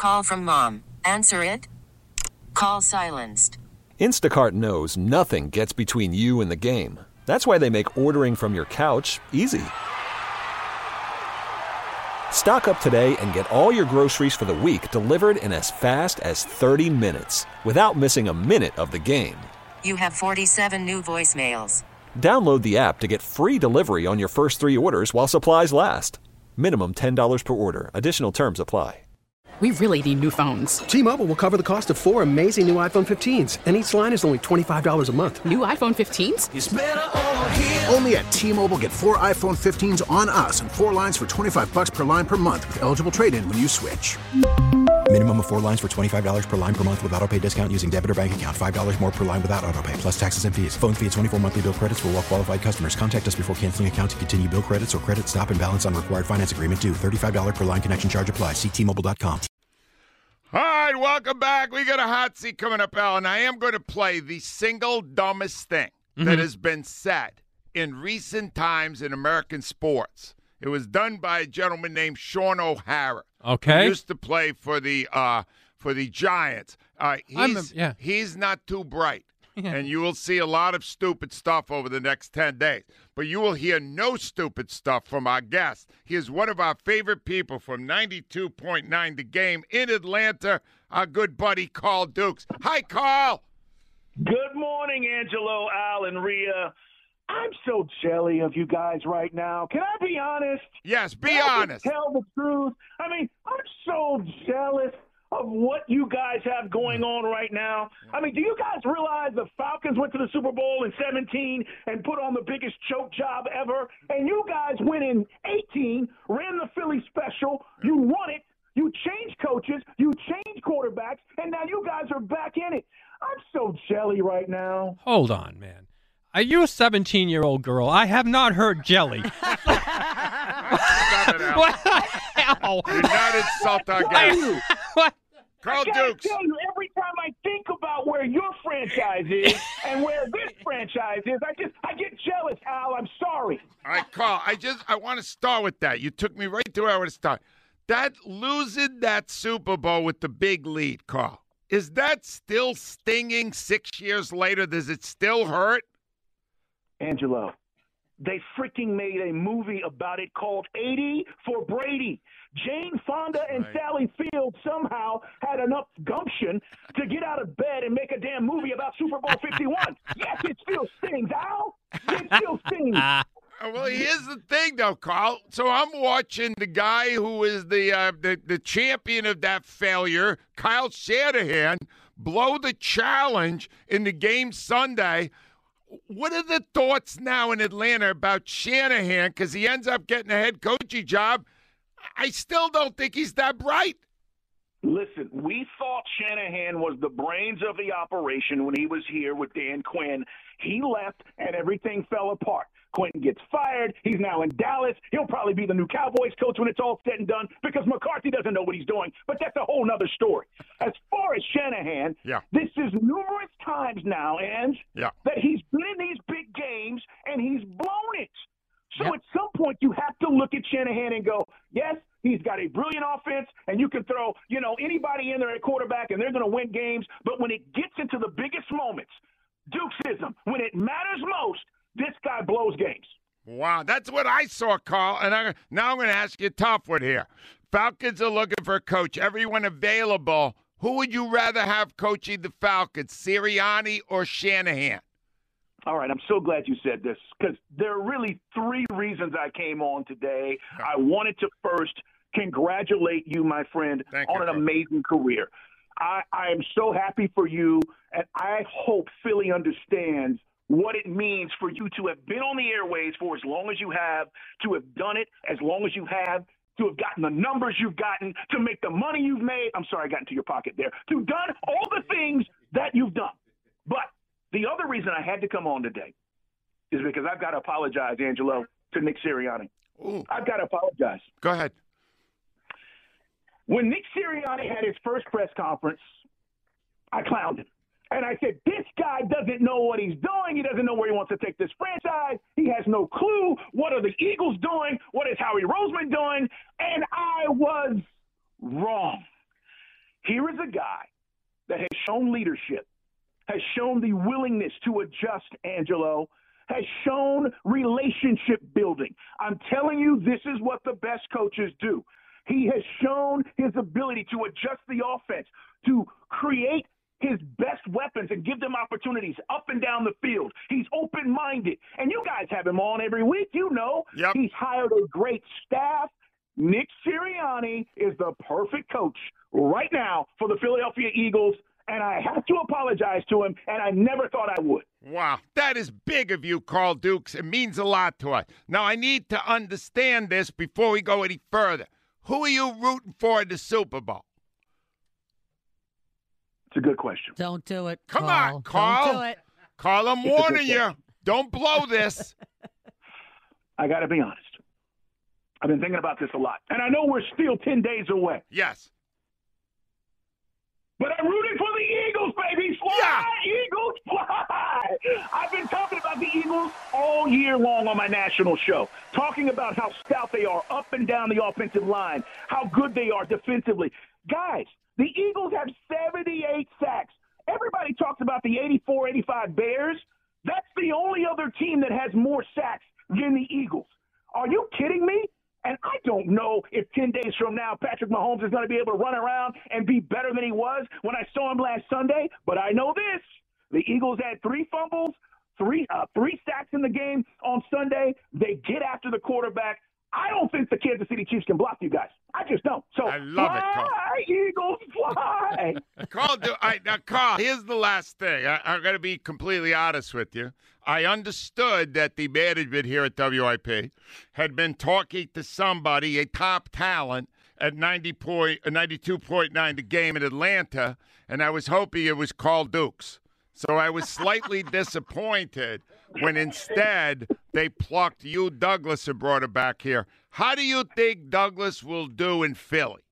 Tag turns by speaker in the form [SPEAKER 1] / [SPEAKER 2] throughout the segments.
[SPEAKER 1] Call from mom. Answer it. Call silenced.
[SPEAKER 2] Instacart knows nothing gets between you and the game. That's why they make ordering from your couch easy. Stock up today and get all your groceries for the week delivered in as fast as 30 minutes without missing a minute of the game.
[SPEAKER 1] You have 47 new voicemails.
[SPEAKER 2] Download the app to get free delivery on your first 3 orders while supplies last. Minimum $10 per order. Additional terms apply.
[SPEAKER 3] We really need new phones.
[SPEAKER 4] T-Mobile will cover the cost of 4 amazing new iPhone 15s, and each line is only $25 a month.
[SPEAKER 3] New iPhone 15s?
[SPEAKER 5] It's better over here. Only at T-Mobile, get 4 iPhone 15s on us and 4 lines for $25 per line per month with eligible trade-in when you switch.
[SPEAKER 6] Minimum of 4 lines for $25 per line per month with autopay discount using debit or bank account. $5 more per line without autopay, plus taxes and fees. Phone fee at 24 monthly bill credits for well-qualified customers. Contact us before canceling account to continue bill credits or credit stop and balance on required finance agreement due. $35 per line connection charge applies. See T-Mobile.com.
[SPEAKER 7] All right, welcome back. We got a hot seat coming up, Al, and I am going to play the single dumbest thing that has been said in recent times in American sports. It was done by a gentleman named Sean O'Hara.
[SPEAKER 8] Okay.
[SPEAKER 7] Who used to play for the Giants. He's not too bright. And you will see a lot of stupid stuff over the next 10 days. But you will hear no stupid stuff from our guest. He is one of our favorite people from 92.9 The Game in Atlanta, our good buddy Carl Dukes. Hi, Carl.
[SPEAKER 9] Good morning, Angelo, Al, and Rhea. I'm so jelly of you guys right now. Can I be honest?
[SPEAKER 7] Yes, be honest.
[SPEAKER 9] Tell the truth. I mean, I'm so jealous of what you guys have going on right now. I mean, do you guys realize the Falcons went to the Super Bowl in 17 and put on the biggest choke job ever? And you guys went in 18, ran the Philly special, you won it, you changed coaches, you changed quarterbacks, and now you guys are back in it. I'm so jelly right now.
[SPEAKER 8] Hold on, man. Are you a 17-year-old girl? I have not heard jelly.
[SPEAKER 7] What? Do not insult our guest.
[SPEAKER 8] What?
[SPEAKER 7] Carl
[SPEAKER 9] I
[SPEAKER 7] Dukes.
[SPEAKER 9] tell you, every time I think about where your franchise is and where this franchise is, I get jealous, Al. I'm sorry.
[SPEAKER 7] All right, Carl, I want to start with that. You took me right to where I want to start. That losing that Super Bowl with the big lead, Carl, is that still stinging 6 years later? Does it still hurt?
[SPEAKER 9] Angelo, they freaking made a movie about it called 80 for Brady. Jane Fonda and Sally Field somehow had enough gumption to get out of bed and make a damn movie about Super Bowl 51. Yes, it still stings, Al. It still stings.
[SPEAKER 7] Well, here's the thing, though, Carl. So I'm watching the guy who is the champion of that failure, Kyle Shanahan, blow the challenge in the game Sunday. What are the thoughts now in Atlanta about Shanahan? Because he ends up getting a head coaching job. I still don't think he's that bright.
[SPEAKER 9] Listen, we thought Shanahan was the brains of the operation when he was here with Dan Quinn. He left, and everything fell apart. Quinn gets fired. He's now in Dallas. He'll probably be the new Cowboys coach when it's all said and done because McCarthy doesn't know what he's doing. But that's a whole nother story. As far as Shanahan, this is numerous times now, Ange, that he's been in these big games, and he's blown it. So at some point, you have to look at Shanahan and go, yes, he's got a brilliant offense, and you can throw, anybody in there at quarterback, and they're going to win games. But when it gets into the biggest moments, Dukesism, when it matters most, this guy blows games.
[SPEAKER 7] Wow, that's what I saw, Carl. And now I'm going to ask you a tough one here. Falcons are looking for a coach. Everyone available. Who would you rather have coaching the Falcons, Sirianni or Shanahan?
[SPEAKER 9] All right, I'm so glad you said this because there are really 3 reasons I came on today. I wanted to first congratulate you, my friend, on an amazing career. I am so happy for you, and I hope Philly understands what it means for you to have been on the airways for as long as you have, to have done it as long as you have, to have gotten the numbers you've gotten, to make the money you've made. I'm sorry I got into your pocket there. To have done all the things that you've done. But the other reason I had to come on today is because I've got to apologize, Angelo, to Nick Sirianni.
[SPEAKER 7] Ooh.
[SPEAKER 9] I've got to apologize.
[SPEAKER 7] Go ahead.
[SPEAKER 9] When Nick Sirianni had his first press conference, I clowned him. And I said, this guy doesn't know what he's doing. He doesn't know where he wants to take this franchise. He has no clue. What are the Eagles doing? What is Howie Roseman doing? And I was wrong. Here is a guy that has shown leadership, has shown the willingness to adjust, Angelo, has shown relationship building. I'm telling you, this is what the best coaches do. He has shown his ability to adjust the offense, to create his best weapons and give them opportunities up and down the field. He's open-minded. And you guys have him on every week. You know, He's hired a great staff. Nick Sirianni is the perfect coach right now for the Philadelphia Eagles, and I have to apologize to him, and I never thought I would.
[SPEAKER 7] Wow, that is big of you, Carl Dukes. It means a lot to us. Now, I need to understand this before we go any further. Who are you rooting for in the Super Bowl?
[SPEAKER 9] It's a good question.
[SPEAKER 10] Don't do it,
[SPEAKER 7] Come
[SPEAKER 10] Carl.
[SPEAKER 7] on, Carl.
[SPEAKER 10] Don't do it.
[SPEAKER 7] Carl, I'm warning you. Don't blow this.
[SPEAKER 9] I got to be honest. I've been thinking about this a lot. And I know we're still 10 days away.
[SPEAKER 7] Yes.
[SPEAKER 9] But I'm rooting for the Eagles, baby. Fly, Eagles, fly. I've been talking about the Eagles all year long on my national show, talking about how stout they are up and down the offensive line, how good they are defensively. Guys, the Eagles have 78 sacks. Everybody talks about the 84, 85 Bears. That's the only other team that has more sacks than the Eagles. Are you kidding me? And I don't know if 10 days from now Patrick Mahomes is going to be able to run around and be better than he was when I saw him last Sunday. But I know this. The Eagles had 3 fumbles, three sacks in the game on Sunday. They get after the quarterback. I don't think the Kansas City Chiefs can block you guys. I just don't. So
[SPEAKER 7] I love
[SPEAKER 9] fly,
[SPEAKER 7] it, Carl.
[SPEAKER 9] Eagles, fly.
[SPEAKER 7] Carl, here's the last thing. I'm going to be completely honest with you. I understood that the management here at WIP had been talking to somebody, a top talent, at 92.9 the game in Atlanta, and I was hoping it was Carl Dukes. So I was slightly disappointed when instead they plucked you, Douglas, and brought it back here. How do you think Douglas will do in Philly?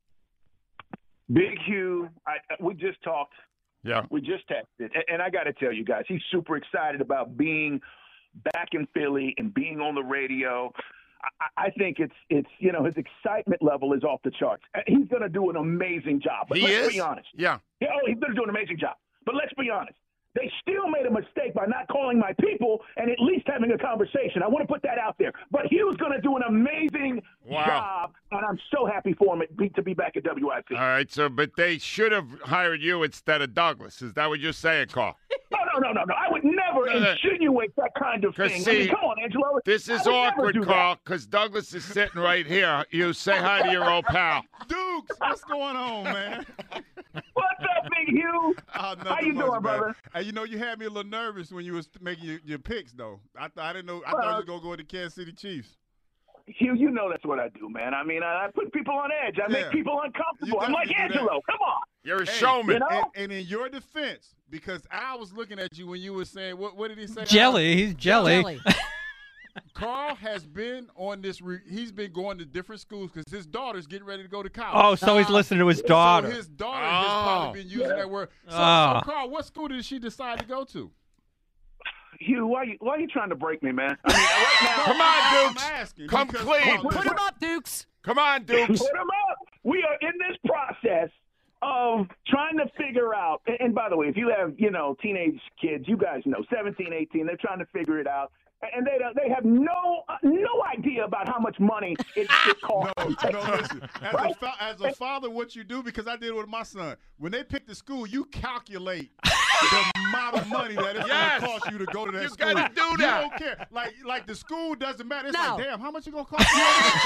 [SPEAKER 9] Big Hugh, we just talked.
[SPEAKER 7] Yeah.
[SPEAKER 9] We just texted. And I got to tell you guys, he's super excited about being back in Philly and being on the radio. I think it's his excitement level is off the charts. He's going to do an amazing job. But let's be honest.
[SPEAKER 7] Yeah.
[SPEAKER 9] He's going to do an amazing job. But let's be honest. They still made a mistake by not calling my people and at least having a conversation. I want to put that out there. But Hugh's going to do an amazing job, and I'm so happy for him to be back at WIP.
[SPEAKER 7] All right, but they should have hired you instead of Douglas. Is that what you're saying, Carl?
[SPEAKER 9] No. I would never insinuate that kind of thing.
[SPEAKER 7] See,
[SPEAKER 9] come on, Angelo.
[SPEAKER 7] This is awkward, Carl, because Douglas is sitting right here. You say hi to your old pal.
[SPEAKER 11] Dukes, what's going on, man?
[SPEAKER 9] What's up, Big Hugh? How you doing, brother?
[SPEAKER 11] Hey, you had me a little nervous when you was making your picks, though. I didn't know. I thought you were going to go with the Kansas City Chiefs.
[SPEAKER 9] Hugh, you know that's what I do, man. I mean, I put people on edge. I make people uncomfortable. I'm like Angelo. Come on.
[SPEAKER 7] You're a showman.
[SPEAKER 11] And in your defense, because I was looking at you when you were saying, what did he say?
[SPEAKER 8] Jelly. He's jelly.
[SPEAKER 11] Carl has been on this. He's been going to different schools because his daughter's getting ready to go to college.
[SPEAKER 8] Oh, so he's listening to his daughter.
[SPEAKER 11] So his daughter has probably been using that word. So, Carl, what school did she decide to go to?
[SPEAKER 9] Hugh, why are you trying to break me, man? I mean, right now,
[SPEAKER 7] come on, Dukes. Come clean.
[SPEAKER 10] Put him up, Dukes.
[SPEAKER 7] Come on, Dukes.
[SPEAKER 9] Put him up. We are in this process of trying to figure out. And by the way, if you have, teenage kids, you guys know, 17, 18, they're trying to figure it out. And they have no idea about how much money it costs.
[SPEAKER 11] No, listen. As a father, what you do, because I did it with my son, when they pick the school, you calculate the amount of money that it's going to cost you to go to that school.
[SPEAKER 7] You got to do that.
[SPEAKER 11] You don't care. Like the school doesn't matter. It's
[SPEAKER 10] No.
[SPEAKER 11] like, damn, how much it going to cost you?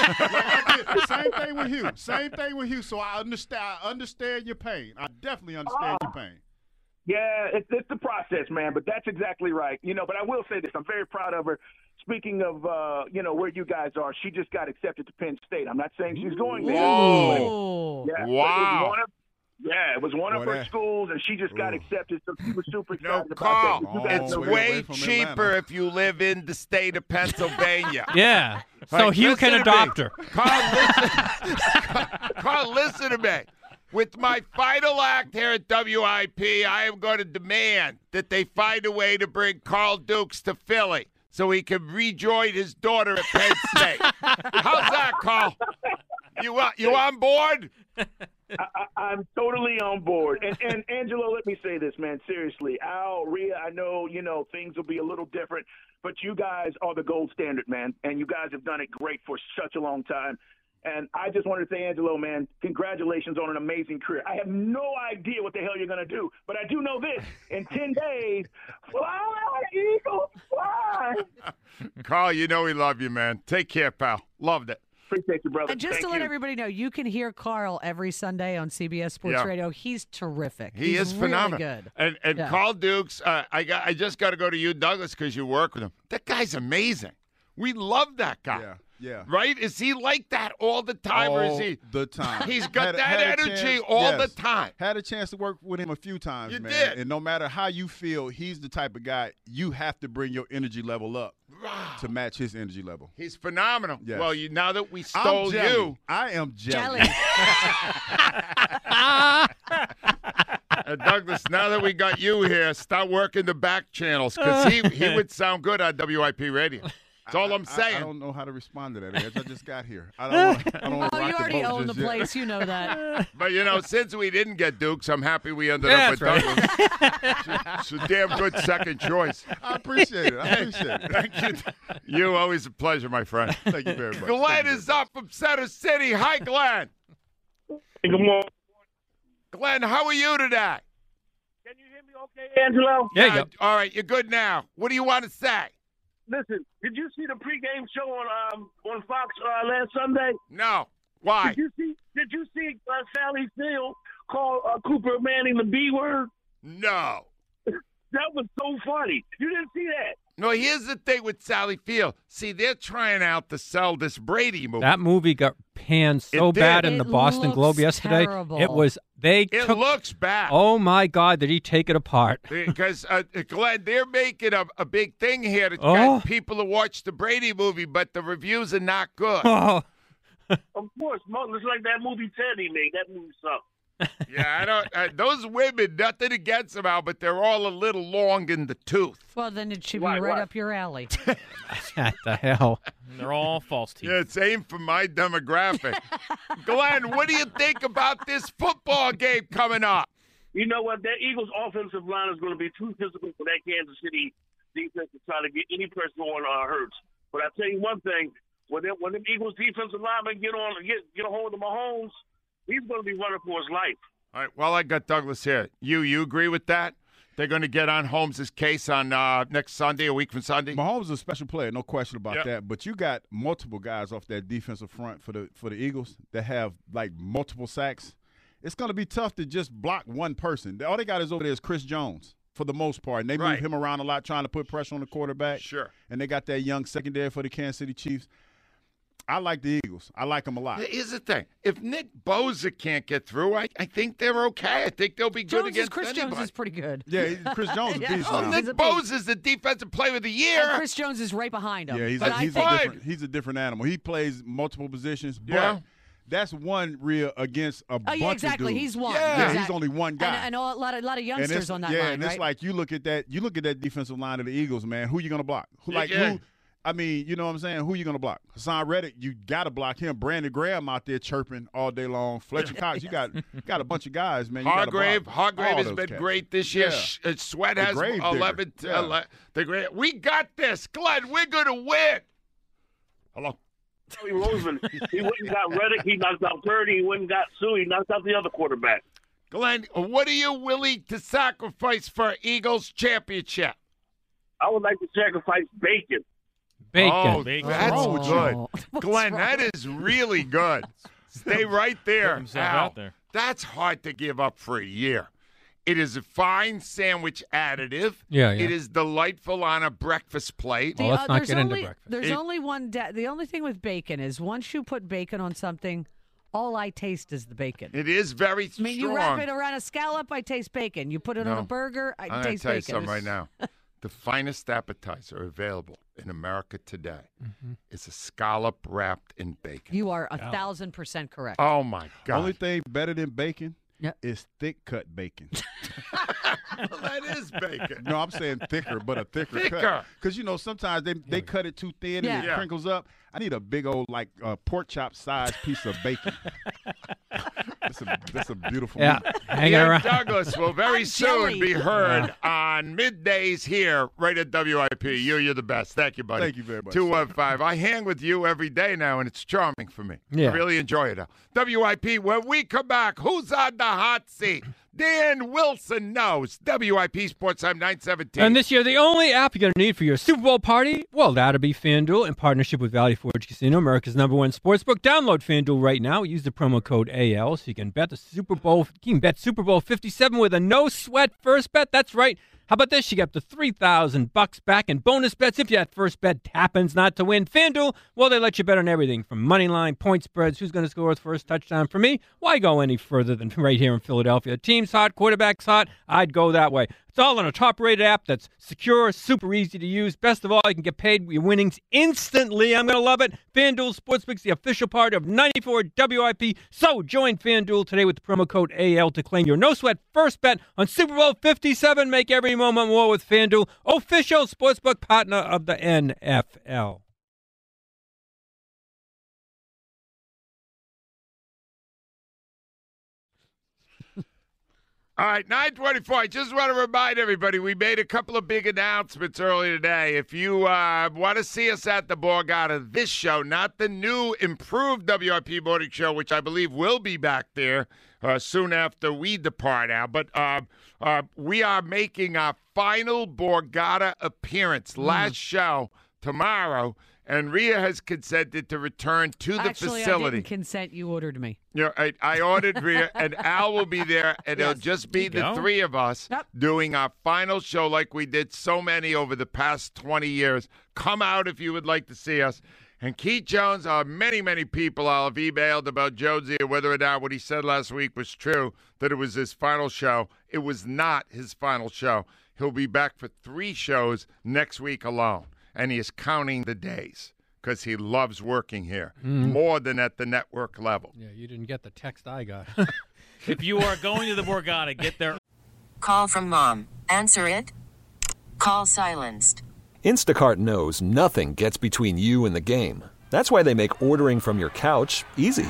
[SPEAKER 11] Same thing with Hugh. So I understand your pain. I definitely understand your pain.
[SPEAKER 9] Yeah, it's the process, man, but that's exactly right. But I will say this. I'm very proud of her. Speaking of, where you guys are, she just got accepted to Penn State. I'm not saying she's going there.
[SPEAKER 7] Whoa.
[SPEAKER 9] Yeah,
[SPEAKER 7] wow.
[SPEAKER 9] It was one of her schools, and she just got accepted, so she was super excited about
[SPEAKER 7] Carl,
[SPEAKER 9] that.
[SPEAKER 7] it's way cheaper if you live in the state of Pennsylvania.
[SPEAKER 8] Yeah, so Hugh can adopt her.
[SPEAKER 7] Carl, listen to me. With my final act here at WIP, I am going to demand that they find a way to bring Carl Dukes to Philly so he can rejoin his daughter at Penn State. How's that, Carl? You on board?
[SPEAKER 9] I'm totally on board. And Angelo, let me say this, man. Seriously, Al, Rhea, I know, things will be a little different, but you guys are the gold standard, man. And you guys have done it great for such a long time. And I just wanted to say, Angelo, man, congratulations on an amazing career. I have no idea what the hell you're going to do, but I do know this. In 10 days, fly, Eagles, fly.
[SPEAKER 7] Carl, you know we love you, man. Take care, pal. Loved it.
[SPEAKER 9] Appreciate you, brother.
[SPEAKER 10] And just to let everybody know, you can hear Carl every Sunday on CBS Sports Radio. He's terrific.
[SPEAKER 7] He is phenomenal.
[SPEAKER 10] Really good.
[SPEAKER 7] And Carl Dukes, I just got to go to you, Douglas, because you work with him. That guy's amazing. We love that guy.
[SPEAKER 11] Yeah.
[SPEAKER 7] Right? Is he like that all the time? Or is he
[SPEAKER 11] the time.
[SPEAKER 7] He's got that energy all the time.
[SPEAKER 11] Had a chance to work with him a few times,
[SPEAKER 7] you
[SPEAKER 11] man.
[SPEAKER 7] Did.
[SPEAKER 11] And no matter how you feel, he's the type of guy you have to bring your energy level up to match his energy level.
[SPEAKER 7] He's phenomenal.
[SPEAKER 11] Yes.
[SPEAKER 7] Well, now that we stole you.
[SPEAKER 11] I am jelly.
[SPEAKER 7] Douglas, now that we got you here, start working the back channels because he would sound good on WIP radio. That's all I'm saying.
[SPEAKER 11] I don't know how to respond to that, Edge. I just got here. I don't
[SPEAKER 10] you already own the place. You know that.
[SPEAKER 7] But, since we didn't get Dukes, I'm happy we ended up with Douglas. It's a damn good second choice.
[SPEAKER 11] I appreciate it.
[SPEAKER 7] Thank you. You, always a pleasure, my friend.
[SPEAKER 11] Thank you very much.
[SPEAKER 7] Glenn is up from Center City. Hi, Glenn.
[SPEAKER 12] Good morning.
[SPEAKER 7] Glenn, how are you today?
[SPEAKER 12] Can you hear me okay, Angelo?
[SPEAKER 8] Yeah.
[SPEAKER 7] All right, you're good now. What do you want to say?
[SPEAKER 12] Listen, did you see the pregame show on Fox last Sunday?
[SPEAKER 7] No. Why?
[SPEAKER 12] Did you see Sally Field call Cooper Manning the B word?
[SPEAKER 7] No.
[SPEAKER 12] That was so funny. You didn't see that?
[SPEAKER 7] No, here's the thing with Sally Field. See, they're trying out to sell this Brady movie.
[SPEAKER 8] That movie got panned so bad in the Boston Globe yesterday.
[SPEAKER 10] Terrible.
[SPEAKER 8] It
[SPEAKER 7] looks bad.
[SPEAKER 8] Oh, my God, did he take it apart?
[SPEAKER 7] Because, Glenn, they're making a big thing here to get people to watch the Brady movie, but the reviews are not good.
[SPEAKER 8] Oh.
[SPEAKER 12] Of course. It's like that movie Teddy made. That movie sucked.
[SPEAKER 7] Yeah, I don't. Those women, nothing against them, Al, but they're all a little long in the tooth.
[SPEAKER 10] Well, then it should be right up your alley.
[SPEAKER 8] What the hell?
[SPEAKER 13] They're all false teeth.
[SPEAKER 7] Yeah, it's aimed for my demographic. Glenn, what do you think about this football game coming up?
[SPEAKER 12] You know what? That Eagles offensive line is going to be too physical for that Kansas City defense to try to get any pressure on Hurts. But I tell you one thing: when the Eagles defensive linemen get a hold of Mahomes, he's going to be running for his life.
[SPEAKER 7] All right. Well, I got Douglas here. You agree with that? They're going to get on Holmes' case on next Sunday, a week from Sunday?
[SPEAKER 11] Mahomes is a special player, no question about that. But you got multiple guys off that defensive front for the Eagles that have, like, multiple sacks. It's going to be tough to just block one person. All they got over there is Chris Jones for the most part. And they move him around a lot trying to put pressure on the quarterback.
[SPEAKER 7] Sure.
[SPEAKER 11] And they got that young secondary for the Kansas City Chiefs. I like the Eagles. I like them a lot.
[SPEAKER 7] Here's the thing. If Nick Bosa can't get through, I think they're okay. I think they'll be good against
[SPEAKER 10] Chris
[SPEAKER 7] anybody.
[SPEAKER 10] Jones is pretty good.
[SPEAKER 11] Yeah, Chris Jones is a beast now.
[SPEAKER 7] Nick Bosa is the defensive player of the year.
[SPEAKER 10] And Chris Jones is right behind him.
[SPEAKER 11] Yeah, he's a different animal. He plays multiple positions, but that's one real against a bunch of dudes.
[SPEAKER 10] He's one.
[SPEAKER 11] Yeah,
[SPEAKER 10] exactly.
[SPEAKER 11] he's only one guy.
[SPEAKER 10] And a lot of youngsters on that line,
[SPEAKER 11] and it's like you look at that defensive line of the Eagles, man. Who you going to block? Who? I mean, you know what I'm saying? Who you going to block? Hassan Reddick, you got to block him. Brandon Graham out there chirping all day long. Fletcher Cox, you got a bunch of guys, man.
[SPEAKER 7] Hargrave has been great this year. Yeah. Sweat has 11. We got this. Glenn, we're going to win. Hello.
[SPEAKER 12] Howie Roseman, he went and got Reddick. He knocked out Purdy. He went and got Sue. He knocked out the other quarterback.
[SPEAKER 7] Glenn, what are you willing to sacrifice for Eagles championship?
[SPEAKER 12] I would like to sacrifice bacon.
[SPEAKER 7] Oh, that's good. Glenn, that is really good. Stay right there.
[SPEAKER 13] Out there.
[SPEAKER 7] That's hard to give up for a year. It is a fine sandwich additive.
[SPEAKER 8] Yeah.
[SPEAKER 7] It is delightful on a breakfast plate.
[SPEAKER 8] Well, let's not get into breakfast.
[SPEAKER 10] There's only one. The only thing with bacon is once you put bacon on something, all I taste is the bacon.
[SPEAKER 7] It is very strong.
[SPEAKER 10] I mean, you wrap it around a scallop, I taste bacon. You put it on a burger, I taste bacon.
[SPEAKER 7] I'm going to tell you something right now. The finest appetizer available in America today is a scallop wrapped in bacon.
[SPEAKER 10] You are 1,000% correct.
[SPEAKER 7] Oh, my God.
[SPEAKER 11] Only thing better than bacon is thick-cut bacon.
[SPEAKER 7] Well, that is bacon.
[SPEAKER 11] No, I'm saying thicker, but a thicker cut. Because, sometimes they cut it too thin and it crinkles up. I need a big old, pork chop size piece of bacon. That's a beautiful
[SPEAKER 8] Yeah,
[SPEAKER 11] meat.
[SPEAKER 8] hanging
[SPEAKER 7] Dan
[SPEAKER 8] around.
[SPEAKER 7] Douglas will very
[SPEAKER 10] I'm
[SPEAKER 7] soon
[SPEAKER 10] jelly.
[SPEAKER 7] be heard on middays here, right at WIP. You're the best. Thank you, buddy.
[SPEAKER 11] Thank you very much.
[SPEAKER 7] 215. I hang with you every day now, and it's charming for me.
[SPEAKER 8] Yeah.
[SPEAKER 7] I really enjoy it. WIP, when we come back, who's on the hot seat? Dan Wilson knows. WIP Sports Time 917.
[SPEAKER 8] And this year, the only app you're going to need for your Super Bowl party, well, that'll be FanDuel in partnership with Valley Forge Casino, America's #1 sportsbook. Download FanDuel right now. Use the promo code AL so you can bet Super Bowl 57 with a no-sweat first bet. That's right. How about this? You get up to $3,000 back in bonus bets if that first bet happens not to win. FanDuel, well, they let you bet on everything from money line, point spreads, who's going to score the first touchdown. For me, why go any further than right here in Philadelphia? Team's hot, quarterback's hot. I'd go that way. It's all on a top-rated app that's secure, super easy to use. Best of all, you can get paid your winnings instantly. I'm going to love it. FanDuel Sportsbook's the official part of 94 WIP. So join FanDuel today with the promo code AL to claim your no-sweat first bet on Super Bowl 57. Make every moment more with FanDuel, official sportsbook partner of the NFL.
[SPEAKER 7] All right, 924. I just want to remind everybody, we made a couple of big announcements earlier today. If you want to see us at the Borgata, this show, not the new improved WIP morning show, which I believe will be back there soon after we depart now, but we are making our final Borgata appearance, last show tomorrow, and Rhea has consented to return to the
[SPEAKER 10] Actually,
[SPEAKER 7] facility.
[SPEAKER 10] I didn't consent. You ordered me.
[SPEAKER 7] You know, I ordered Rhea, and Al will be there, and it'll just be the three of us doing our final show like we did so many over the past 20 years. Come out if you would like to see us. And Keith Jones, many, many people I'll have emailed about Jonesy and whether or not what he said last week was true, that it was his final show. It was not his final show. He'll be back for 3 shows next week alone. And he is counting the days because he loves working here more than at the network level.
[SPEAKER 8] Yeah, you didn't get the text I got.
[SPEAKER 13] If you are going to the Borgata, get there.
[SPEAKER 1] Call from mom. Answer it. Call silenced.
[SPEAKER 2] Instacart knows nothing gets between you and the game. That's why they make ordering from your couch easy.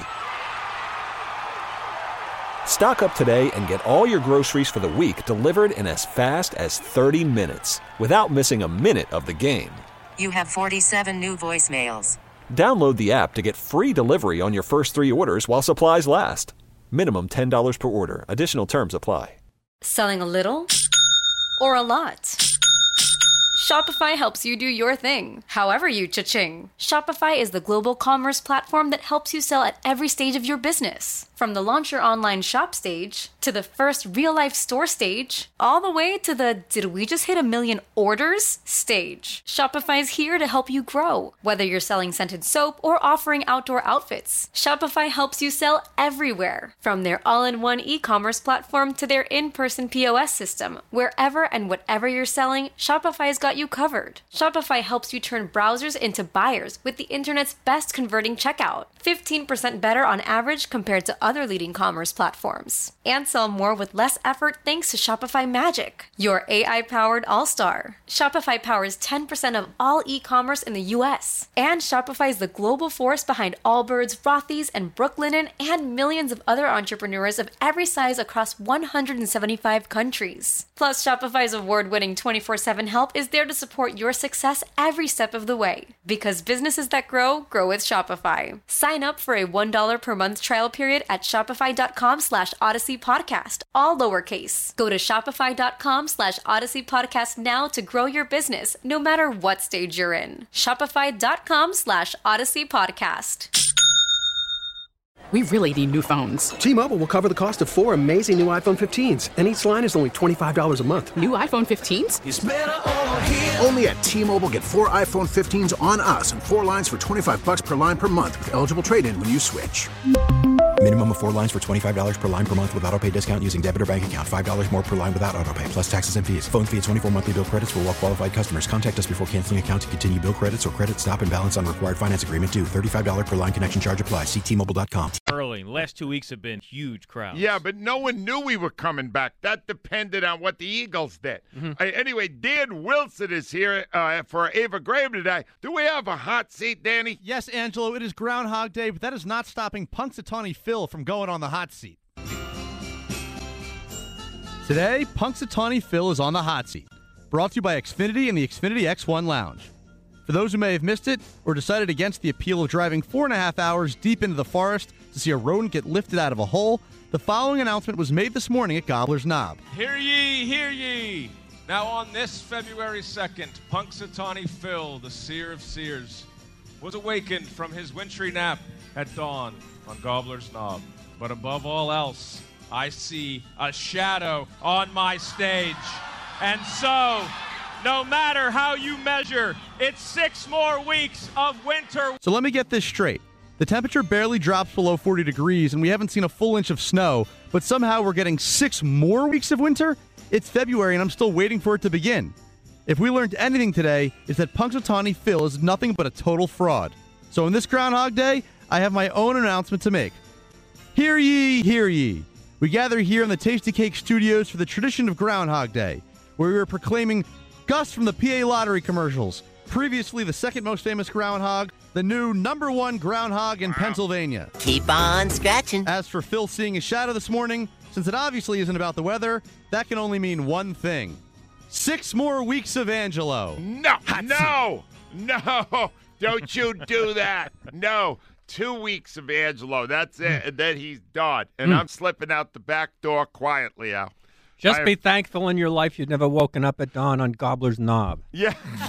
[SPEAKER 2] Stock up today and get all your groceries for the week delivered in as fast as 30 minutes without missing a minute of the game.
[SPEAKER 1] You have 47 new voicemails.
[SPEAKER 2] Download the app to get free delivery on your first 3 orders while supplies last. Minimum $10 per order. Additional terms apply.
[SPEAKER 14] Selling a little or a lot? Shopify helps you do your thing, however you cha-ching. Shopify is the global commerce platform that helps you sell at every stage of your business. From the launch your online shop stage, to the first real-life store stage, all the way to the did we just hit 1 million orders stage. Shopify's here to help you grow. Whether you're selling scented soap or offering outdoor outfits, Shopify helps you sell everywhere. From their all-in-one e-commerce platform to their in-person POS system. Wherever and whatever you're selling, Shopify's got you covered. Shopify helps you turn browsers into buyers with the internet's best converting checkout. 15% better on average compared to other leading commerce platforms. And sell more with less effort thanks to Shopify Magic, your AI-powered all-star. Shopify powers 10% of all e-commerce in the U.S. And Shopify is the global force behind Allbirds, Rothy's, and Brooklinen, and millions of other entrepreneurs of every size across 175 countries. Plus, Shopify's award-winning 24/7 help is there to support your success every step of the way. Because businesses that grow, grow with Shopify. Sign up for a $1 per month trial period at shopify.com/Odyssey Podcast, all lowercase. Go to shopify.com/Odyssey Podcast now to grow your business, no matter what stage you're in. Shopify.com/Odyssey Podcast.
[SPEAKER 3] We really need new phones.
[SPEAKER 4] T-Mobile will cover the cost of 4 amazing new iPhone 15s, and each line is only $25 a month.
[SPEAKER 3] New iPhone 15s?
[SPEAKER 5] It's better over here. Only at T-Mobile, get 4 iPhone 15s on us and 4 lines for $25 per line per month with eligible trade-in when you switch.
[SPEAKER 6] Minimum of 4 lines for $25 per line per month with autopay discount using debit or bank account. $5 more per line without autopay, plus taxes and fees. Phone fee at 24 monthly bill credits for well-qualified customers. Contact us before canceling account to continue bill credits or credit stop and balance on required finance agreement due. $35 per line connection charge applies. See T-Mobile.com.
[SPEAKER 13] Early. Last 2 weeks have been huge crowds.
[SPEAKER 7] Yeah, but no one knew we were coming back. That depended on what the Eagles did. Anyway, Dan Wilson is here for Ava Graham today. Do we have a hot seat, Danny?
[SPEAKER 15] Yes, Angelo, it is Groundhog Day, but that is not stopping Punxsutawney Phil from going on the hot seat. Today, Punxsutawney Phil is on the hot seat. Brought to you by Xfinity and the Xfinity X1 Lounge. For those who may have missed it or decided against the appeal of driving 4.5 hours deep into the forest to see a rodent get lifted out of a hole, the following announcement was made this morning at Gobbler's Knob.
[SPEAKER 16] Hear ye, hear ye. Now on this February 2nd, Punxsutawney Phil, the seer of seers, was awakened from his wintry nap at dawn on Gobbler's Knob. But above all else, I see a shadow on my stage. And so, no matter how you measure, it's 6 more weeks of winter.
[SPEAKER 15] So let me get this straight. The temperature barely drops below 40 degrees, and we haven't seen a full inch of snow, but somehow we're getting 6 more weeks of winter? It's February, and I'm still waiting for it to begin. If we learned anything today, it's that Punxsutawney Phil is nothing but a total fraud. So on this Groundhog Day, I have my own announcement to make. Hear ye, hear ye. We gather here in the Tasty Cake Studios for the tradition of Groundhog Day, where we are proclaiming Gus from the PA Lottery commercials, previously the second most famous groundhog, the new #1 groundhog in Pennsylvania.
[SPEAKER 17] Keep on scratching.
[SPEAKER 15] As for Phil seeing a shadow this morning, since it obviously isn't about the weather, that can only mean one thing. 6 more weeks of Angelo.
[SPEAKER 7] No, don't you do that. No. 2 weeks of Angelo. That's it. And then he's done. And I'm slipping out the back door quietly, Al.
[SPEAKER 8] Just be thankful in your life you've never woken up at dawn on Gobbler's Knob.
[SPEAKER 7] Yeah.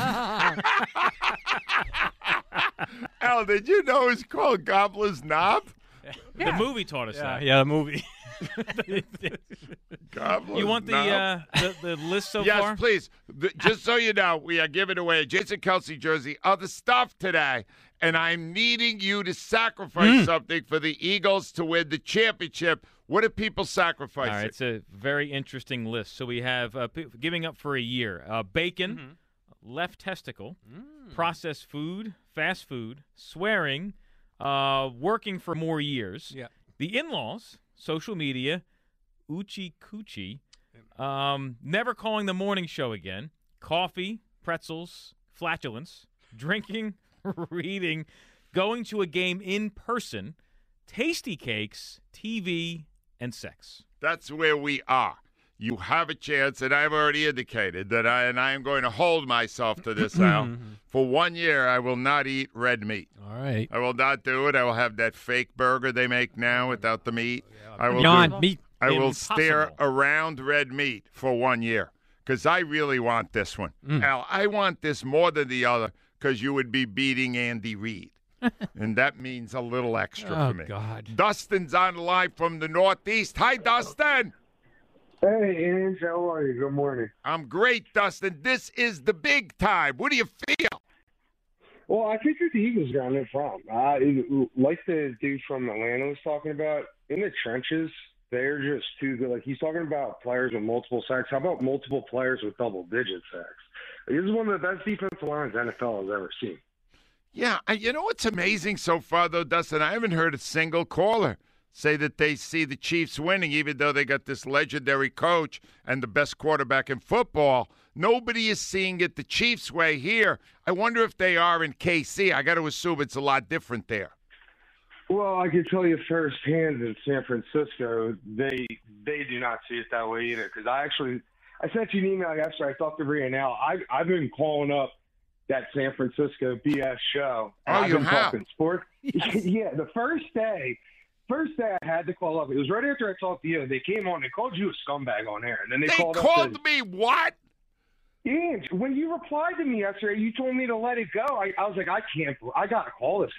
[SPEAKER 7] Al, did you know it's called Gobbler's Knob?
[SPEAKER 13] The movie taught us that.
[SPEAKER 8] Yeah, the movie.
[SPEAKER 7] Gobbler's
[SPEAKER 13] You want
[SPEAKER 7] Knob.
[SPEAKER 13] the list so
[SPEAKER 7] yes,
[SPEAKER 13] far?
[SPEAKER 7] Yes, please. Just so you know, we are giving away a Jason Kelsey jersey, other stuff today, and I'm needing you to sacrifice something for the Eagles to win the championship. What do people sacrifice?
[SPEAKER 13] All right, it's a very interesting list. So we have giving up for a year, bacon, left testicle, processed food, fast food, swearing, working for more years, the in-laws, social media, Oochie Coochie, never calling the morning show again, coffee, pretzels, flatulence, drinking, reading, going to a game in person, tasty cakes, TV, and sex.
[SPEAKER 7] That's where we are. You have a chance, and I've already indicated that I am going to hold myself to this, Al. For 1 year, I will not eat red meat.
[SPEAKER 8] All right.
[SPEAKER 7] I will not do it. I will have that fake burger they make now without the meat. I will
[SPEAKER 8] Beyond meat.
[SPEAKER 7] I will
[SPEAKER 13] Impossible.
[SPEAKER 7] stare around red meat for 1 year because I really want this one. Al, I want this more than the other because you would be beating Andy Reid. And that means a little extra for me.
[SPEAKER 8] God.
[SPEAKER 7] Dustin's on the line from the Northeast. Hi, Dustin.
[SPEAKER 18] Hey, Ange, how are you? Good morning.
[SPEAKER 7] I'm great, Dustin. This is the big time. What do you feel?
[SPEAKER 18] Well, I think that the Eagles got no problem. Like the dude from Atlanta was talking about, in the trenches, they're just too good. Like, he's talking about players with multiple sacks. How about multiple players with double-digit sacks? This is one of the best defensive lines the NFL has ever seen.
[SPEAKER 7] Yeah, you know what's amazing so far, though, Dustin? I haven't heard a single caller say that they see the Chiefs winning, even though they got this legendary coach and the best quarterback in football. Nobody is seeing it the Chiefs' way here. I wonder if they are in KC. I got to assume it's a lot different there.
[SPEAKER 18] Well, I can tell you firsthand in San Francisco, they do not see it that way either. Because I sent you an email yesterday. I talked to Rhea now. I've been calling up that San Francisco BS show.
[SPEAKER 7] Oh,
[SPEAKER 18] I've
[SPEAKER 7] you
[SPEAKER 18] been
[SPEAKER 7] have?
[SPEAKER 18] talking sports. Yeah, the first day I had to call up. It was right after I talked to you. They came on. They called you a scumbag on air, and then they called
[SPEAKER 7] me what?
[SPEAKER 18] Yeah, when you replied to me yesterday, you told me to let it go. I was like, I got to call this.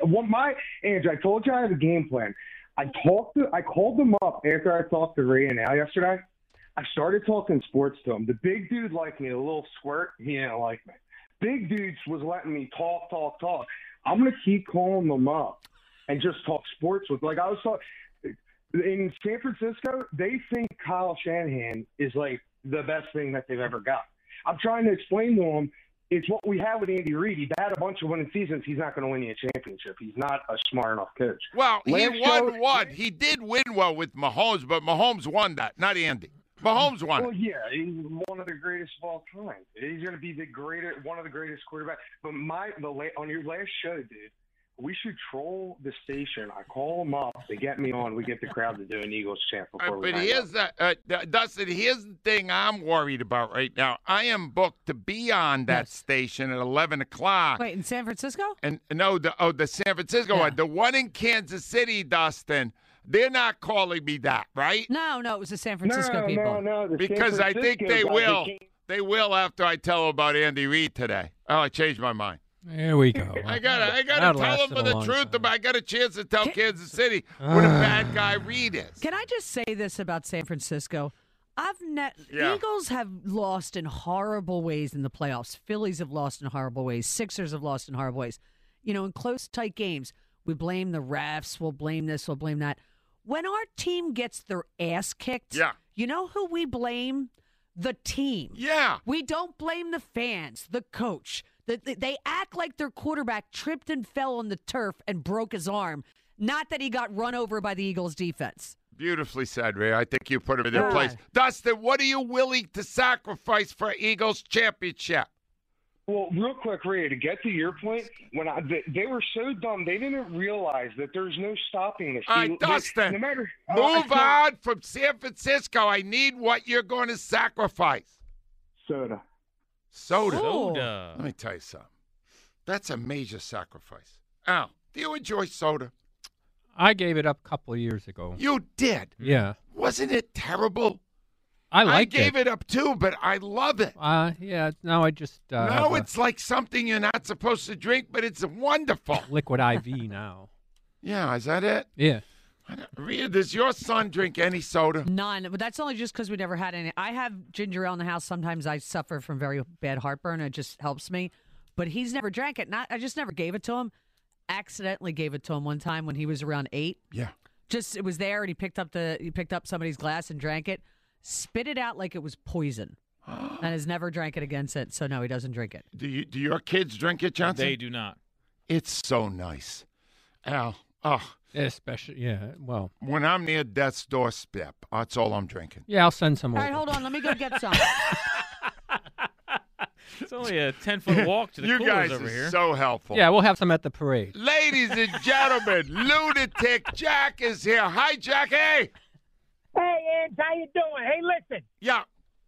[SPEAKER 18] I told you I had a game plan. I called them up after I talked to Ray and Al yesterday. I started talking sports to him. The big dude liked me, a little squirt. He didn't like me. Big dudes was letting me talk. I'm going to keep calling them up and just talk sports with. Like I was talking in San Francisco, they think Kyle Shanahan is like the best thing that they've ever got. I'm trying to explain to them it's what we have with Andy Reid. He's had a bunch of winning seasons. He's not going to win you a championship. He's not a smart enough coach.
[SPEAKER 7] Well, he won one. He did win well with Mahomes, but Mahomes won that, not Andy. Mahomes won.
[SPEAKER 18] Well, yeah, he's one of the greatest of all time. He's going to be one of the greatest quarterbacks. But on your last show, dude, we should troll the station. I call them up. They get me on. We get the crowd to do an Eagles chant before we
[SPEAKER 7] But
[SPEAKER 18] hang
[SPEAKER 7] here's Dustin, here's the thing I'm worried about right now. I am booked to be on that station at 11 o'clock.
[SPEAKER 10] Wait, in San Francisco?
[SPEAKER 7] And no, the San Francisco one. The one in Kansas City, Dustin, they're not calling me that, right?
[SPEAKER 10] No, it was the San Francisco people.
[SPEAKER 18] No.
[SPEAKER 7] Because I think they will. They will after I tell them about Andy Reid today. Oh, I changed my mind.
[SPEAKER 8] There we go.
[SPEAKER 7] I gotta tell them the truth. I got a chance to tell Kansas City what a bad guy Reid is.
[SPEAKER 10] Can I just say this about San Francisco? Eagles have lost in horrible ways in the playoffs. Phillies have lost in horrible ways. Sixers have lost in horrible ways. In close, tight games, we blame the refs. We'll blame this. We'll blame that. When our team gets their ass kicked, you know who we blame? The team.
[SPEAKER 7] Yeah.
[SPEAKER 10] We don't blame the fans, the coach. They act like their quarterback tripped and fell on the turf and broke his arm, not that he got run over by the Eagles' defense.
[SPEAKER 7] Beautifully said, Ray. I think you put him in their place. Dustin, what are you willing to sacrifice for Eagles championship?
[SPEAKER 18] Well, real quick, Ray, to get to your point, when they were so dumb, they didn't realize that there's no stopping this.
[SPEAKER 7] All right, Dustin,
[SPEAKER 18] no matter,
[SPEAKER 7] move on from San Francisco. I need what you're going to sacrifice.
[SPEAKER 18] Soda.
[SPEAKER 7] Let me tell you something. That's a major sacrifice. Al, do you enjoy soda?
[SPEAKER 8] I gave it up a couple of years ago.
[SPEAKER 7] You did?
[SPEAKER 8] Yeah.
[SPEAKER 7] Wasn't it terrible?
[SPEAKER 8] I
[SPEAKER 7] gave it up too, but I love it.
[SPEAKER 8] Yeah. Now I just
[SPEAKER 7] now it's like something you're not supposed to drink, but it's wonderful.
[SPEAKER 8] Liquid IV now.
[SPEAKER 7] Yeah, is that it?
[SPEAKER 8] Yeah.
[SPEAKER 7] Rita, does your son drink any soda?
[SPEAKER 10] None, but that's only just because we never had any. I have ginger ale in the house. Sometimes I suffer from very bad heartburn. It just helps me. But he's never drank it. I just never gave it to him. Accidentally gave it to him one time when he was around 8.
[SPEAKER 7] Yeah.
[SPEAKER 10] It was there, and he picked up somebody's glass and drank it, spit it out like it was poison, and has never drank it again since. So no, he doesn't drink it.
[SPEAKER 7] Do your kids drink it, Johnson?
[SPEAKER 13] They do not.
[SPEAKER 7] It's so nice, Al.
[SPEAKER 8] Especially, well.
[SPEAKER 7] When I'm near death's doorstep, that's all I'm drinking.
[SPEAKER 8] Yeah, I'll send some
[SPEAKER 10] All
[SPEAKER 8] over.
[SPEAKER 10] right, hold on. Let me go get some.
[SPEAKER 13] It's only a 10-foot walk to the
[SPEAKER 7] you
[SPEAKER 13] coolers
[SPEAKER 7] guys
[SPEAKER 13] over
[SPEAKER 7] are
[SPEAKER 13] here.
[SPEAKER 7] so helpful.
[SPEAKER 8] Yeah, we'll have some at the parade.
[SPEAKER 7] Ladies and gentlemen, Lunatic Jack is here. Hi, Jack. Hey.
[SPEAKER 17] Hey, Ange, how you doing? Hey, listen.
[SPEAKER 7] Yeah.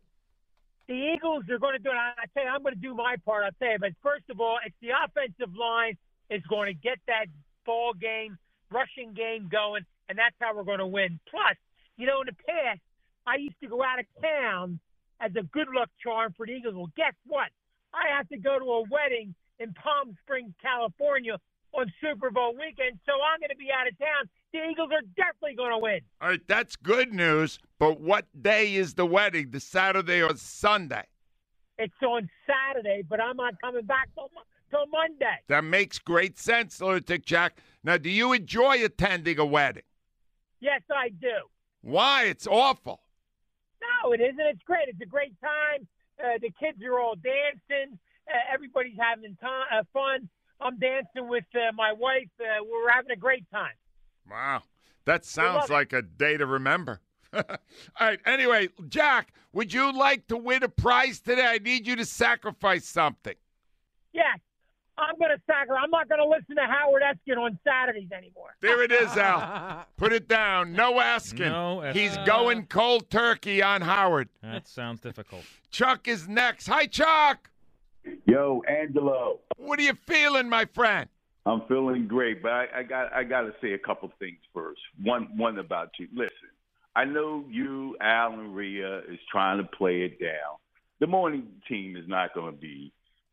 [SPEAKER 17] The Eagles are going to do it. I tell you, I'm going to do my part. I'll tell you. But first of all, it's the offensive line is going to get that ball game, rushing game going, and that's how we're going to win. Plus, in the past, I used to go out of town as a good luck charm for the Eagles. Well, guess what? I have to go to a wedding in Palm Springs, California on Super Bowl weekend, so I'm going to be out of town. The Eagles are definitely going to win.
[SPEAKER 7] All right, that's good news, but what day is the wedding, the Saturday or Sunday?
[SPEAKER 17] It's on Saturday, but I'm not coming back till Monday.
[SPEAKER 7] That makes great sense, Lunatic Jack. Now, do you enjoy attending a wedding?
[SPEAKER 17] Yes, I do.
[SPEAKER 7] Why? It's awful.
[SPEAKER 17] No, it isn't. It's great. It's a great time. The kids are all dancing. Everybody's having fun. I'm dancing with my wife. We're having a great time.
[SPEAKER 7] Wow. That sounds like a day to remember. All right. Anyway, Jack, would you like to win a prize today? I need you to sacrifice something.
[SPEAKER 17] Yes. I'm going to sacrifice. I'm not going to listen to Howard Eskin on Saturdays anymore.
[SPEAKER 7] There it is, Al. Put it down. No Eskin.
[SPEAKER 13] No,
[SPEAKER 7] he's going cold turkey on Howard.
[SPEAKER 13] That sounds difficult.
[SPEAKER 7] Chuck is next. Hi, Chuck.
[SPEAKER 19] Yo, Angelo.
[SPEAKER 7] What are you feeling, my friend?
[SPEAKER 19] I'm feeling great, but I got to say a couple things first. One about you. Listen, I know you, Al, and Rhea is trying to play it down. The morning team is not going to be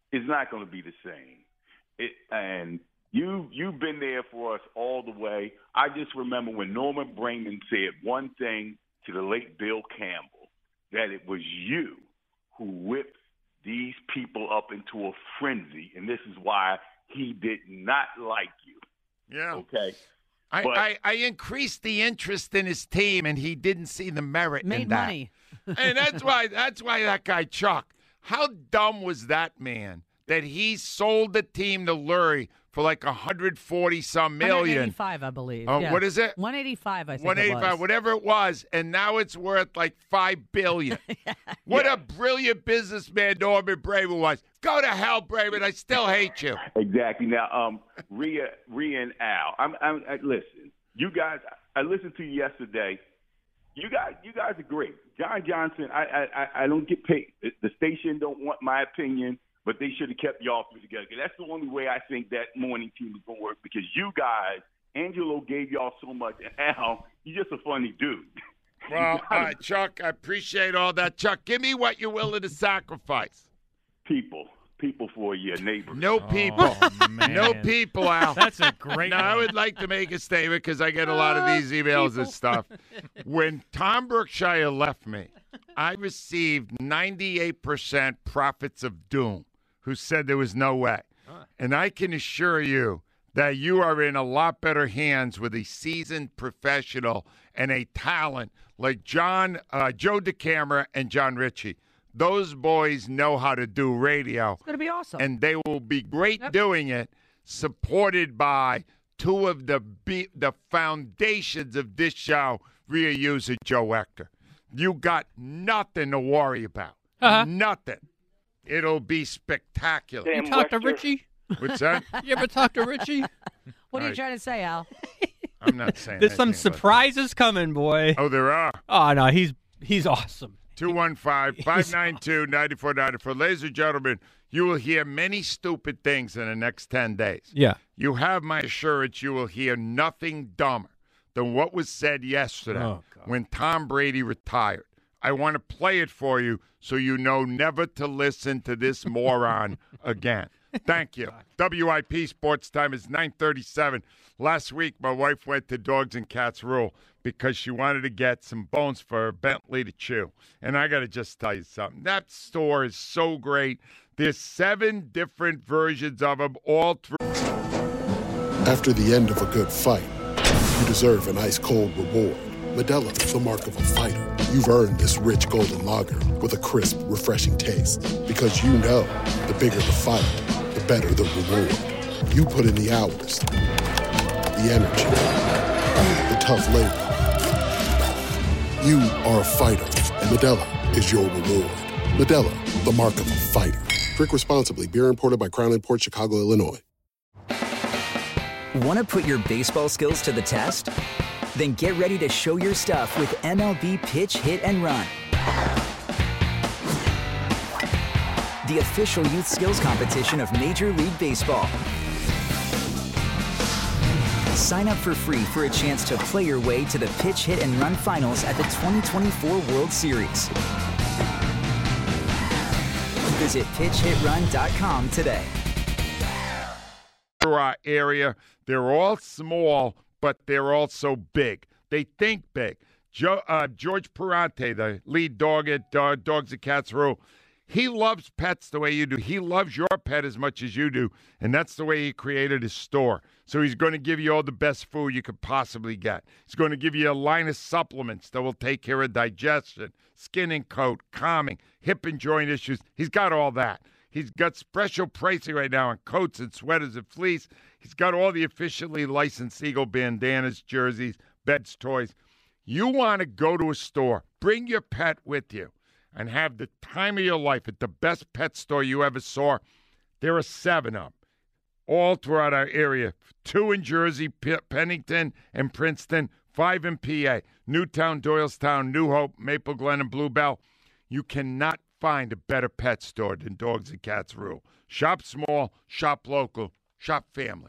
[SPEAKER 19] the same. And you've been there for us all the way. I just remember when Norman Brayman said one thing to the late Bill Campbell, that it was you who whipped these people up into a frenzy, and this is why he did not like you.
[SPEAKER 7] Yeah.
[SPEAKER 19] Okay.
[SPEAKER 7] I increased the interest in his team, and he didn't see the merit in that.
[SPEAKER 10] Made money.
[SPEAKER 7] And that's why that guy Chuck. How dumb was that man that he sold the team to Lurie for like 140-some million.
[SPEAKER 10] 185, I believe.
[SPEAKER 7] Oh,
[SPEAKER 10] yeah.
[SPEAKER 7] what is it?
[SPEAKER 10] 185, I think
[SPEAKER 7] 185,
[SPEAKER 10] it was.
[SPEAKER 7] whatever it was, and now it's worth like $5 billion. What a brilliant businessman Norman Braven was. Go to hell, Braven. I still hate you.
[SPEAKER 19] Exactly. Now, Rhea and Al. I listen. You guys, I listened to you yesterday. You guys are great. John Johnson. I don't get paid. The station don't want my opinion, but they should have kept y'all three together. That's the only way I think that morning team is gonna work, because you guys, Angelo gave y'all so much, and Al, he's just a funny dude.
[SPEAKER 7] Well, Chuck, I appreciate all that. Chuck, give me what you're willing to sacrifice.
[SPEAKER 19] People for your neighbors.
[SPEAKER 7] No people.
[SPEAKER 13] Oh, man.
[SPEAKER 7] No people, Al.
[SPEAKER 13] That's a great
[SPEAKER 7] Now,
[SPEAKER 13] one.
[SPEAKER 7] I would like to make a statement because I get a lot of these emails and stuff. When Tom Brookshire left me, I received 98% prophets of doom who said there was no way. And I can assure you that you are in a lot better hands with a seasoned professional and a talent like Joe DeCamera and John Ritchie. Those boys know how to do radio.
[SPEAKER 10] It's going to be awesome.
[SPEAKER 7] And they will be great doing it, supported by two of the foundations of this show, Rhea Hughes and Joe Hector. You got nothing to worry about. Nothing. It'll be spectacular.
[SPEAKER 8] You talk to Richie?
[SPEAKER 7] What's that?
[SPEAKER 8] You ever talk to Richie?
[SPEAKER 10] What are you trying to say, Al?
[SPEAKER 7] I'm not saying
[SPEAKER 8] There's some
[SPEAKER 7] anything about
[SPEAKER 8] surprises coming, boy.
[SPEAKER 7] Oh, there are?
[SPEAKER 8] Oh, no, he's awesome.
[SPEAKER 7] 215-592-9494. Ladies and gentlemen, you will hear many stupid things in the next 10 days.
[SPEAKER 8] Yeah.
[SPEAKER 7] You have my assurance you will hear nothing dumber than what was said yesterday when Tom Brady retired. I want to play it for you so you know never to listen to this moron again. Thank you. WIP Sports Time is 9:37. Last week, my wife went to Dogs and Cats Rule because she wanted to get some bones for Bentley to chew. And I got to just tell you something. That store is so great. There's 7 different versions of them all through.
[SPEAKER 20] After the end of a good fight, you deserve an ice-cold reward. Modelo is the mark of a fighter. You've earned this rich golden lager with a crisp, refreshing taste. Because you know, the bigger the fight, the better the reward. You put in the hours, the energy, the tough labor. You are a fighter, and Modelo is your reward. Modelo, the mark of a fighter. Drink responsibly. Beer imported by Crown Imports, Chicago, Illinois.
[SPEAKER 21] Want to put your baseball skills to the test? Then get ready to show your stuff with MLB Pitch, Hit, and Run. The official youth skills competition of Major League Baseball. Sign up for free for a chance to play your way to the Pitch, Hit, and Run finals at the 2024 World Series. Visit pitchhitrun.com today.
[SPEAKER 7] Our area, they're all small, but they're also big. They think big. George Perante, the lead dog at Dogs and Cats Rule, he loves pets the way you do. He loves your pet as much as you do, and that's the way he created his store. So he's going to give you all the best food you could possibly get. He's going to give you a line of supplements that will take care of digestion, skin and coat, calming, hip and joint issues. He's got all that. He's got special pricing right now on coats and sweaters and fleece. He's got all the officially licensed Eagle bandanas, jerseys, beds, toys. You want to go to a store, bring your pet with you, and have the time of your life at the best pet store you ever saw. There are 7 of them, all throughout our area. 2 in Jersey, Pennington and Princeton, 5 in PA, Newtown, Doylestown, New Hope, Maple Glen, and Bluebell. You cannot find a better pet store than Dogs and Cats Rule. Shop small, shop local, shop family.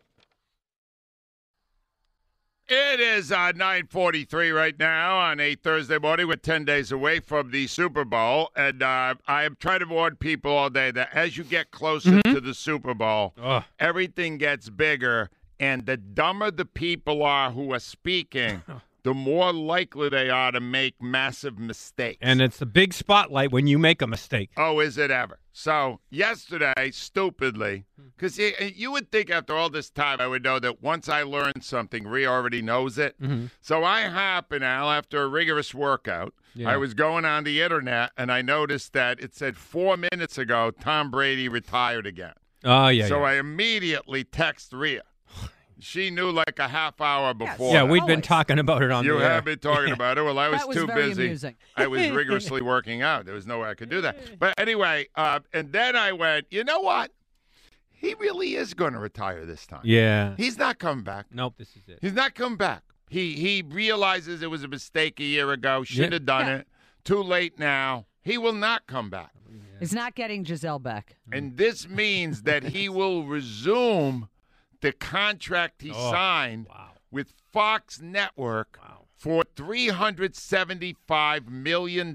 [SPEAKER 7] It is 9:43 right now on a Thursday morning. We're 10 days away from the Super Bowl, and I am trying to warn people all day that as you get closer to the Super Bowl, everything gets bigger, and the dumber the people are who are speaking, the more likely they are to make massive mistakes.
[SPEAKER 8] And it's a big spotlight when you make a mistake.
[SPEAKER 7] Oh, is it ever? So yesterday, stupidly, because you would think after all this time I would know that once I learned something, Rhea already knows it. So I happened, Al, after a rigorous workout, I was going on the internet, and I noticed that it said 4 minutes ago Tom Brady retired again.
[SPEAKER 8] Oh, yeah.
[SPEAKER 7] So
[SPEAKER 8] yeah.
[SPEAKER 7] I immediately text Rhea. She knew like a half hour before.
[SPEAKER 8] Yeah, we'd been talking about it on
[SPEAKER 7] You
[SPEAKER 8] the air.
[SPEAKER 7] have been talking about it. Well, I was
[SPEAKER 10] That was
[SPEAKER 7] too
[SPEAKER 10] very
[SPEAKER 7] busy.
[SPEAKER 10] amusing.
[SPEAKER 7] I was rigorously working out. There was no way I could do that. But anyway, and then I went, you know what? He really is going to retire this time.
[SPEAKER 8] Yeah.
[SPEAKER 7] He's not coming back.
[SPEAKER 8] Nope, this is it.
[SPEAKER 7] He's not coming back. He realizes it was a mistake a year ago. Shouldn't have done it. Too late now. He will not come back.
[SPEAKER 10] He's not getting Giselle back.
[SPEAKER 7] And this means that he will resume the contract he signed with Fox Network for $375 million,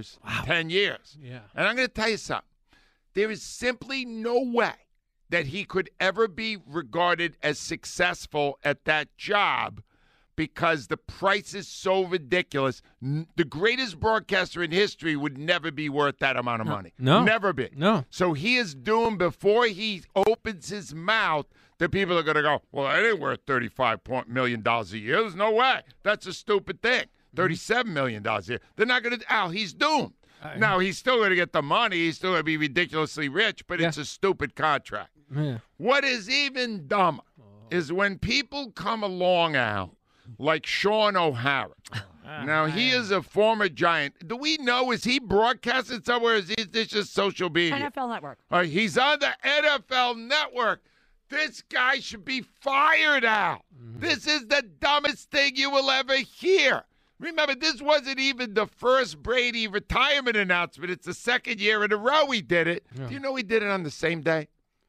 [SPEAKER 7] 10 years.
[SPEAKER 8] Yeah.
[SPEAKER 7] And I'm going to tell you something. There is simply no way that he could ever be regarded as successful at that job because the price is so ridiculous. The greatest broadcaster in history would never be worth that amount of money.
[SPEAKER 8] No.
[SPEAKER 7] Never be.
[SPEAKER 8] No.
[SPEAKER 7] So he is doomed before he opens his mouth that people are going to go, well, that ain't worth $35 million a year. There's no way. That's a stupid thing. $37 million a year. They're not going to, Al, he's doomed. Now, he's still going to get the money. He's still going to be ridiculously rich, but it's a stupid contract.
[SPEAKER 8] Yeah.
[SPEAKER 7] What is even dumber is when people come along, Al, like Sean O'Hara. Now, he is a former Giant. Do we know, is he broadcasting somewhere? Is this just social media?
[SPEAKER 10] NFL Network.
[SPEAKER 7] He's on the NFL Network. This guy should be fired out. This is the dumbest thing you will ever hear. Remember, this wasn't even the first Brady retirement announcement. It's the second year in a row he did it.
[SPEAKER 8] Yeah.
[SPEAKER 7] Do you know he did it on the same day?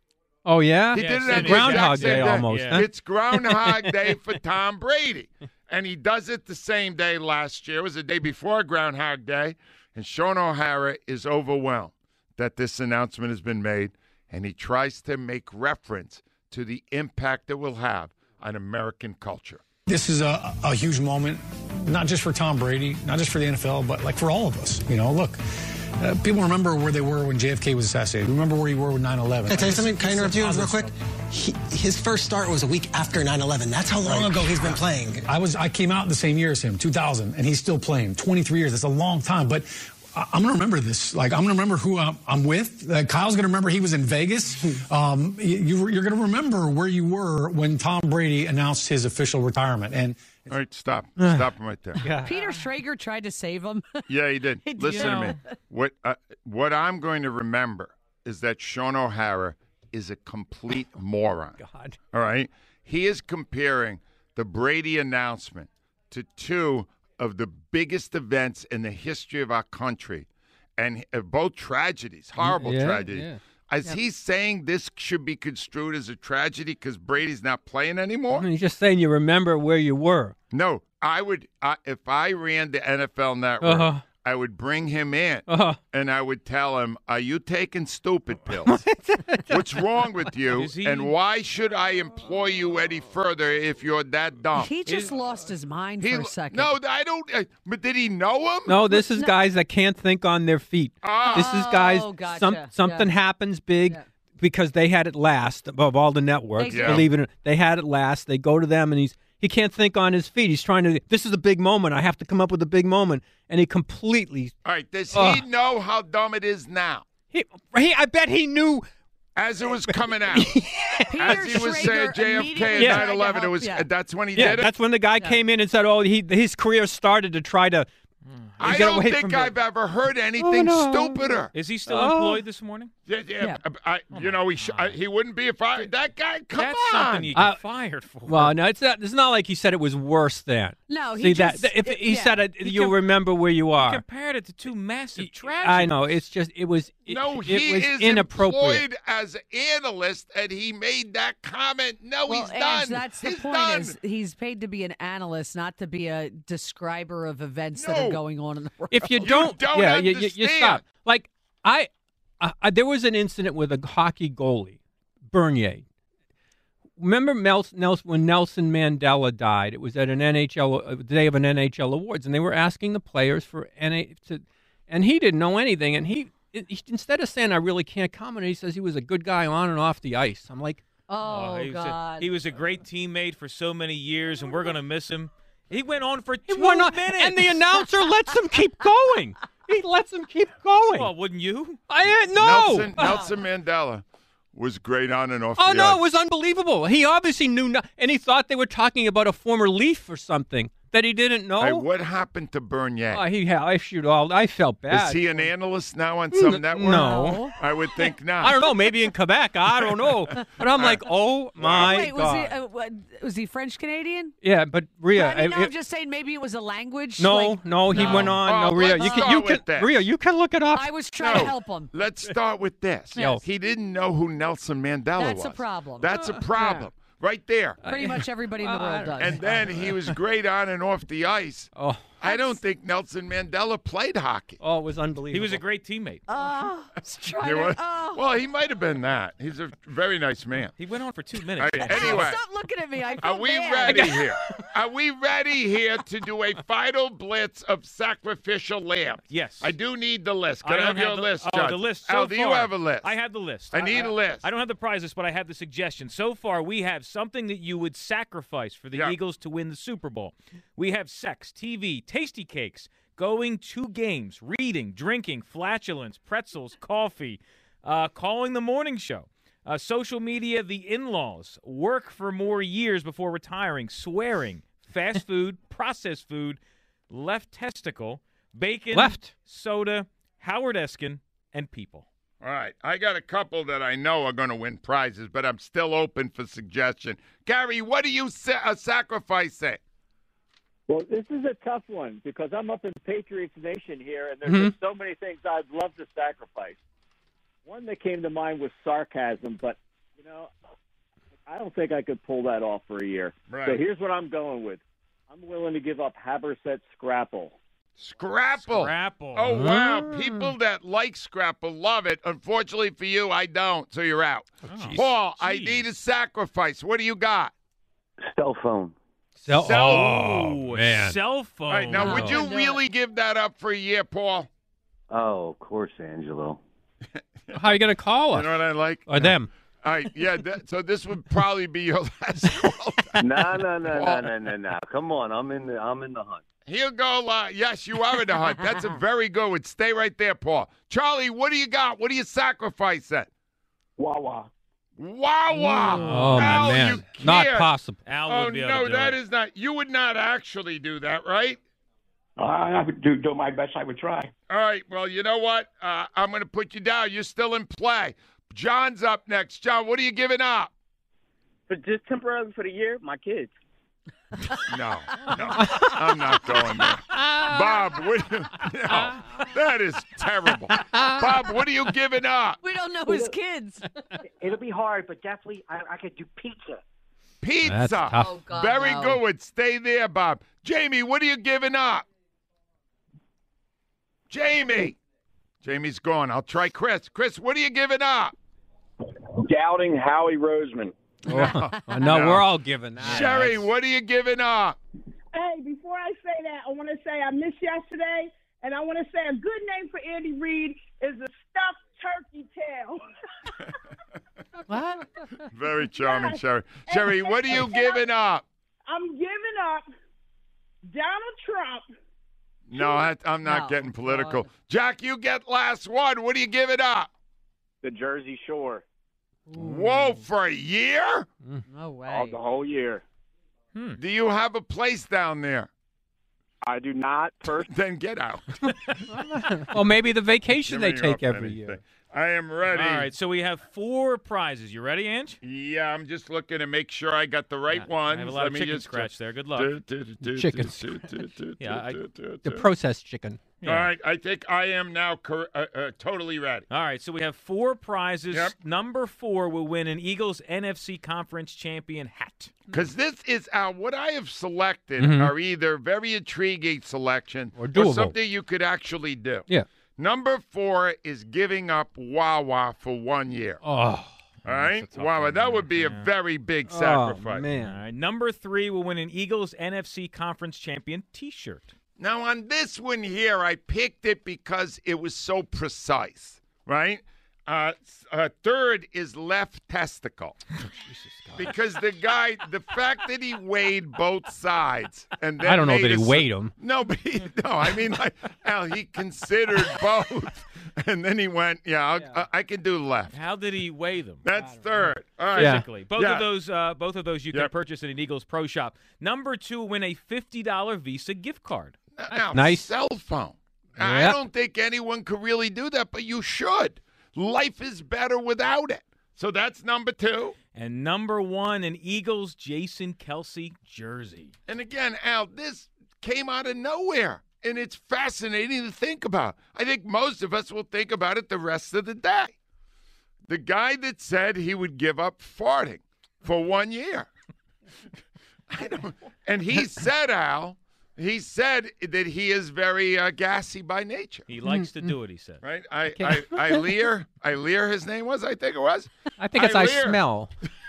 [SPEAKER 8] Oh, yeah?
[SPEAKER 7] He did it on the
[SPEAKER 8] Groundhog
[SPEAKER 7] exact same
[SPEAKER 8] Day almost.
[SPEAKER 7] Yeah.
[SPEAKER 8] Huh?
[SPEAKER 7] It's Groundhog Day for Tom Brady. And he does it the same day last year. It was the day before Groundhog Day. And Sean O'Hara is overwhelmed that this announcement has been made. And he tries to make reference to the impact it will have on American culture.
[SPEAKER 9] This is a huge moment, not just for Tom Brady, not just for the NFL, but like for all of us. You know, look, people remember where they were when JFK was assassinated. Remember where you were with 9/11.
[SPEAKER 22] Can I tell you something? Can I interrupt you real quick? His first start was a week after 9/11. That's how long ago he's been playing.
[SPEAKER 9] I came out the same year as him, 2000, and he's still playing. 23 years. That's a long time, but I'm going to remember this. Like, I'm going to remember who I'm with. Kyle's going to remember he was in Vegas. You're going to remember where you were when Tom Brady announced his official retirement. And
[SPEAKER 7] all right, stop. Stop him right there.
[SPEAKER 8] Yeah.
[SPEAKER 10] Peter Schrager tried to save him.
[SPEAKER 7] Yeah, he did. Listen to me. What I'm going to remember is that Sean O'Hara is a complete moron.
[SPEAKER 8] God.
[SPEAKER 7] All right? He is comparing the Brady announcement to two of the biggest events in the history of our country, and both tragedies, horrible tragedies. Yeah. Is he saying this should be construed as a tragedy because Brady's not playing anymore?
[SPEAKER 8] He's just saying you remember where you were.
[SPEAKER 7] No, I would. If I ran the NFL Network, I would bring him in, and I would tell him, are you taking stupid pills? What's wrong with you, and why should I employ you any further if you're that dumb?
[SPEAKER 10] He just lost his mind for a second.
[SPEAKER 7] No, I don't. But did he know him?
[SPEAKER 8] No, this is guys that can't think on their feet. This is guys,
[SPEAKER 10] gotcha.
[SPEAKER 8] something happens big because they had it last above all the networks. Believe it or not, they had it last. They go to them, and he can't think on his feet. He's trying to, this is a big moment. I have to come up with a big moment. And he completely.
[SPEAKER 7] All right, does he know how dumb it is now?
[SPEAKER 8] I bet he knew.
[SPEAKER 7] As it was coming out. As he was saying JFK at 9/11, it was, that's when he did it?
[SPEAKER 8] That's when the guy came in and said, his career started to try to
[SPEAKER 7] I don't think I've ever heard anything stupider.
[SPEAKER 13] Is he still employed this morning?
[SPEAKER 7] Yeah. He wouldn't be if I. That guy, come
[SPEAKER 13] That's
[SPEAKER 7] on.
[SPEAKER 13] something you get fired for.
[SPEAKER 8] Well, no, it's not like he said it was worse than.
[SPEAKER 10] No,
[SPEAKER 8] he said it, you'll remember where you are.
[SPEAKER 13] He compared it to two massive tragedies.
[SPEAKER 8] I know. It's just, it was inappropriate.
[SPEAKER 7] Employed as an analyst, and he made that comment. No, he's done.
[SPEAKER 10] That's the point.
[SPEAKER 7] Done.
[SPEAKER 10] Is he's paid to be an analyst, not to be a describer of events that are going on in the world.
[SPEAKER 8] If you don't
[SPEAKER 7] understand.
[SPEAKER 8] you stop. Like there was an incident with a hockey goalie, Bernier. Remember when Nelson Mandela died? It was at an the day of an NHL awards, and they were asking the players and he didn't know anything. And he instead of saying I really can't comment, he says he was a good guy on and off the ice. I'm like,
[SPEAKER 10] God,
[SPEAKER 13] he was a great teammate for so many years, and we're gonna miss him. He went on for 2
[SPEAKER 8] minutes, and the announcer lets him keep going. He lets him keep going.
[SPEAKER 13] Well, wouldn't you?
[SPEAKER 8] No.
[SPEAKER 7] Nelson Mandela was great on and off
[SPEAKER 8] Oh,
[SPEAKER 7] the
[SPEAKER 8] no,
[SPEAKER 7] ice.
[SPEAKER 8] it was unbelievable. He obviously knew, and he thought they were talking about a former Leaf or something that he didn't know.
[SPEAKER 7] Hey, what happened to Bernier?
[SPEAKER 8] I felt bad.
[SPEAKER 7] Is he an analyst now on some network?
[SPEAKER 8] No.
[SPEAKER 7] I would think not.
[SPEAKER 8] I don't know. Maybe in Quebec. I don't know. But I'm like, oh, my God.
[SPEAKER 10] Was he French Canadian?
[SPEAKER 8] Yeah, but Rhea.
[SPEAKER 10] I'm just saying maybe it was a language.
[SPEAKER 8] No,
[SPEAKER 10] like,
[SPEAKER 8] he went on. No, Rhea, Rhea, you can look it up.
[SPEAKER 10] I was trying to help him.
[SPEAKER 7] Let's start with this.
[SPEAKER 10] Yes.
[SPEAKER 7] He didn't know who Nelson Mandela was.
[SPEAKER 10] That's a problem.
[SPEAKER 7] That's a problem. Right there.
[SPEAKER 10] Pretty much everybody in the world does.
[SPEAKER 7] And then he was great on and off the ice.
[SPEAKER 8] Oh,
[SPEAKER 7] I don't think Nelson Mandela played hockey.
[SPEAKER 8] Oh, it was unbelievable.
[SPEAKER 13] He was a great teammate.
[SPEAKER 7] Well, he might have been that. He's a very nice man.
[SPEAKER 13] He went on for 2 minutes.
[SPEAKER 7] Anyway,
[SPEAKER 10] stop looking at me. I feel
[SPEAKER 7] are we
[SPEAKER 10] bad.
[SPEAKER 7] ready here? Are we ready here to do a final blitz of sacrificial lambs?
[SPEAKER 13] Yes.
[SPEAKER 7] I do need the list. Can I
[SPEAKER 13] don't
[SPEAKER 7] have your
[SPEAKER 13] the,
[SPEAKER 7] list,
[SPEAKER 13] oh,
[SPEAKER 7] Judge?
[SPEAKER 13] the list.
[SPEAKER 7] Al,
[SPEAKER 13] So
[SPEAKER 7] do you
[SPEAKER 13] far,
[SPEAKER 7] have a list?
[SPEAKER 13] I have the list.
[SPEAKER 7] I need a list.
[SPEAKER 13] I don't have the prize list, but I have the suggestion. So far, we have something that you would sacrifice for the Eagles to win the Super Bowl. We have sex, TV, tasty cakes, going to games, reading, drinking, flatulence, pretzels, coffee, calling the morning show, social media, the in-laws, work for more years before retiring, swearing, fast food, processed food, left testicle, bacon, soda, Howard Eskin, and people.
[SPEAKER 7] All right. I got a couple that I know are going to win prizes, but I'm still open for suggestion. Gary, what do you sacrificing?
[SPEAKER 11] Well, this is a tough one because I'm up in Patriots Nation here, and there's just so many things I'd love to sacrifice. One that came to mind was sarcasm, but, I don't think I could pull that off for a year.
[SPEAKER 7] Right.
[SPEAKER 11] So here's what I'm going with. I'm willing to give up Haberset Scrapple.
[SPEAKER 7] Scrapple. Oh, wow. People that like Scrapple love it. Unfortunately for you, I don't, so you're out. Paul, I need a sacrifice. What do you got?
[SPEAKER 12] Cell phone.
[SPEAKER 8] Oh, man.
[SPEAKER 13] Cell phone.
[SPEAKER 7] All right, now, would you really give that up for a year, Paul?
[SPEAKER 12] Oh, of course, Angelo.
[SPEAKER 8] How are you going to call us?
[SPEAKER 7] You know what I like?
[SPEAKER 8] Or them?
[SPEAKER 7] All right, yeah, so this would probably be your last call.
[SPEAKER 12] No. Come on, I'm in the hunt.
[SPEAKER 7] He'll go, yes, you are in the hunt. That's a very good one. Stay right there, Paul. Charlie, what do you got? What do you sacrifice at?
[SPEAKER 18] Wawa.
[SPEAKER 7] Wawa.
[SPEAKER 8] Oh,
[SPEAKER 7] Al,
[SPEAKER 8] my man.
[SPEAKER 7] you can't.
[SPEAKER 8] Not possible.
[SPEAKER 13] Al would be able to do
[SPEAKER 7] that
[SPEAKER 13] it.
[SPEAKER 7] is not. You would not actually do that, right?
[SPEAKER 18] I would do my best. I would try.
[SPEAKER 7] All right. Well, you know what? I'm going to put you down. You're still in play. John's up next. John, what are you giving up?
[SPEAKER 23] But just temporarily for the year, my kids.
[SPEAKER 7] No, I'm not going there. Bob, that is terrible. Bob, what are you giving up?
[SPEAKER 10] We don't know his kids.
[SPEAKER 23] It'll be hard, but definitely I could do pizza.
[SPEAKER 7] Pizza.
[SPEAKER 8] That's tough. Oh,
[SPEAKER 10] God,
[SPEAKER 7] Very
[SPEAKER 10] no.
[SPEAKER 7] good one. Stay there, Bob. Jamie, what are you giving up? Jamie. Jamie's gone. I'll try Chris. Chris, what are you giving up?
[SPEAKER 18] Doubting Howie Roseman.
[SPEAKER 8] No, we're all giving that.
[SPEAKER 7] Sherry, what are you giving up?
[SPEAKER 24] Hey, before I say that, I want to say I missed yesterday, and I want to say a good name for Andy Reid is the stuffed turkey tail.
[SPEAKER 10] What?
[SPEAKER 7] Very charming, Sherry. Sherry, what are you giving up?
[SPEAKER 24] I'm giving up Donald Trump.
[SPEAKER 7] No, I'm not getting political.
[SPEAKER 24] God.
[SPEAKER 7] Jack, you get last one. What are you giving up?
[SPEAKER 11] The Jersey Shore.
[SPEAKER 7] Whoa, for a year?
[SPEAKER 10] No way.
[SPEAKER 11] The whole year.
[SPEAKER 7] Do you have a place down there?
[SPEAKER 11] I do not.
[SPEAKER 7] Then get out.
[SPEAKER 8] Well, maybe the vacation they
[SPEAKER 7] Give me
[SPEAKER 8] take
[SPEAKER 7] up
[SPEAKER 8] every
[SPEAKER 7] anything.
[SPEAKER 8] year.
[SPEAKER 7] I am ready.
[SPEAKER 13] All right, so we have 4 prizes. You ready, Ange?
[SPEAKER 7] Yeah, I'm just looking to make sure I got the right ones.
[SPEAKER 13] I have a lot of chicken scratch there. Good luck.
[SPEAKER 8] Chicken. The processed chicken.
[SPEAKER 7] All right, I think I am now totally ready.
[SPEAKER 13] All right, so we have 4 prizes.
[SPEAKER 7] Yep.
[SPEAKER 13] Number 4 will win an Eagles NFC Conference Champion hat.
[SPEAKER 7] Because this is what I have selected are either very intriguing selections
[SPEAKER 8] Or doable.
[SPEAKER 7] something you could actually do.
[SPEAKER 8] Yeah.
[SPEAKER 7] Number 4 is giving up Wawa for 1 year.
[SPEAKER 8] Oh.
[SPEAKER 7] All right? Wawa, that would be a very big sacrifice.
[SPEAKER 8] Oh, man.
[SPEAKER 13] All right, number 3 will win an Eagles NFC Conference Champion T-shirt.
[SPEAKER 7] Now, on this one here, I picked it because it was so precise, right? Third is left testicle. Because the fact that he weighed both sides. And then
[SPEAKER 8] I don't know
[SPEAKER 7] made
[SPEAKER 8] that he weighed them.
[SPEAKER 7] No, but I mean, Al, he considered both. And then he went, I can do left.
[SPEAKER 13] How did he weigh them?
[SPEAKER 7] That's third. All right.
[SPEAKER 13] Basically. Both of those you can purchase in an Eagles Pro Shop. Number 2, win a $50 Visa gift card.
[SPEAKER 7] Now,
[SPEAKER 8] Nice.
[SPEAKER 7] cell phone. I don't think anyone could really do that, but you should. Life is better without it. So that's number 2.
[SPEAKER 13] And number 1, an Eagles Jason Kelce jersey.
[SPEAKER 7] And again, Al, this came out of nowhere. And it's fascinating to think about. I think most of us will think about it the rest of the day. The guy that said he would give up farting for 1 year. And he said, Al, that he is very gassy by nature.
[SPEAKER 13] He likes to do it, he said.
[SPEAKER 7] Right? Ilir, his name was, I think it was.
[SPEAKER 8] I think it's I smell.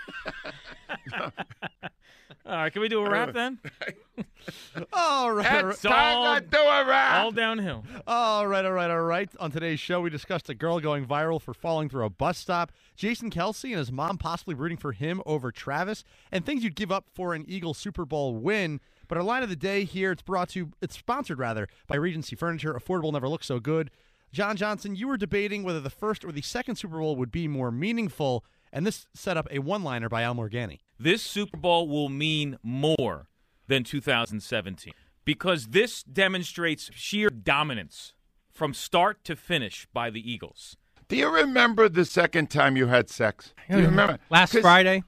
[SPEAKER 13] All right, can we do a wrap then?
[SPEAKER 15] All right.
[SPEAKER 7] It's time to do a wrap.
[SPEAKER 13] All downhill.
[SPEAKER 15] All right. On today's show, we discussed a girl going viral for falling through a bus stop, Jason Kelce and his mom possibly rooting for him over Travis, and things you'd give up for an Eagles Super Bowl win. But our line of the day here, it's sponsored by Regency Furniture. Affordable never looked so good. John Johnson, you were debating whether the first or the second Super Bowl would be more meaningful, and this set up a one-liner by Al Morgani.
[SPEAKER 13] This Super Bowl will mean more than 2017 because this demonstrates sheer dominance from start to finish by the Eagles.
[SPEAKER 7] Do you remember the second time you had sex? Do you remember?
[SPEAKER 8] Last Friday?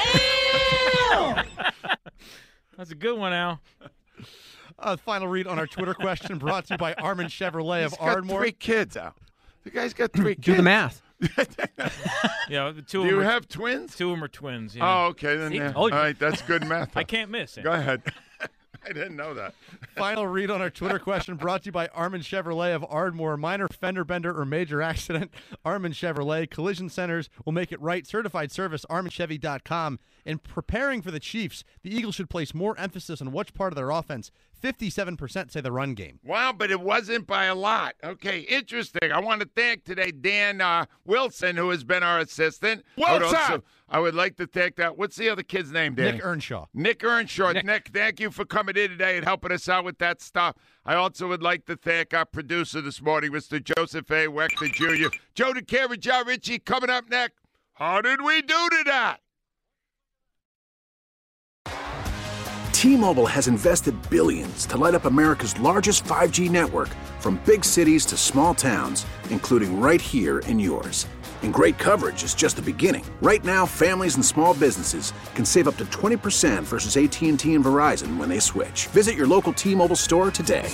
[SPEAKER 13] That's a good one, Al.
[SPEAKER 15] Final read on our Twitter question brought to you by Armin Chevrolet of
[SPEAKER 7] He's got
[SPEAKER 15] Ardmore.
[SPEAKER 7] 3 kids, Al. The guy's got 3 kids.
[SPEAKER 8] Do the math.
[SPEAKER 13] Yeah,
[SPEAKER 7] Do you have twins?
[SPEAKER 13] 2 of them are twins. Yeah.
[SPEAKER 7] Oh, okay. Then all right, that's good math.
[SPEAKER 13] I can't miss.
[SPEAKER 7] Go ahead. I didn't know that.
[SPEAKER 15] Final read on our Twitter question brought to you by Armin Chevrolet of Ardmore. Minor fender bender or major accident, Armin Chevrolet. Collision Centers will make it right. Certified service, ArminChevy.com. In preparing for the Chiefs, the Eagles should place more emphasis on which part of their offense. 57% say the run game.
[SPEAKER 7] Wow, but it wasn't by a lot. Okay, interesting. I want to thank today Dan Wilson, who has been our assistant. Wilson! I would like to thank what's the other kid's name, Danny?
[SPEAKER 15] Nick Earnshaw.
[SPEAKER 7] Nick Earnshaw. Nick, thank you for coming in today and helping us out with that stuff. I also would like to thank our producer this morning, Mr. Joseph A. Wechter Jr. Joe DeCare and John Ritchie coming up next. How did we do today?
[SPEAKER 5] T-Mobile has invested billions to light up America's largest 5G network, from big cities to small towns, including right here in yours. And great coverage is just the beginning. Right now, families and small businesses can save up to 20% versus AT&T and Verizon when they switch. Visit your local T-Mobile store today.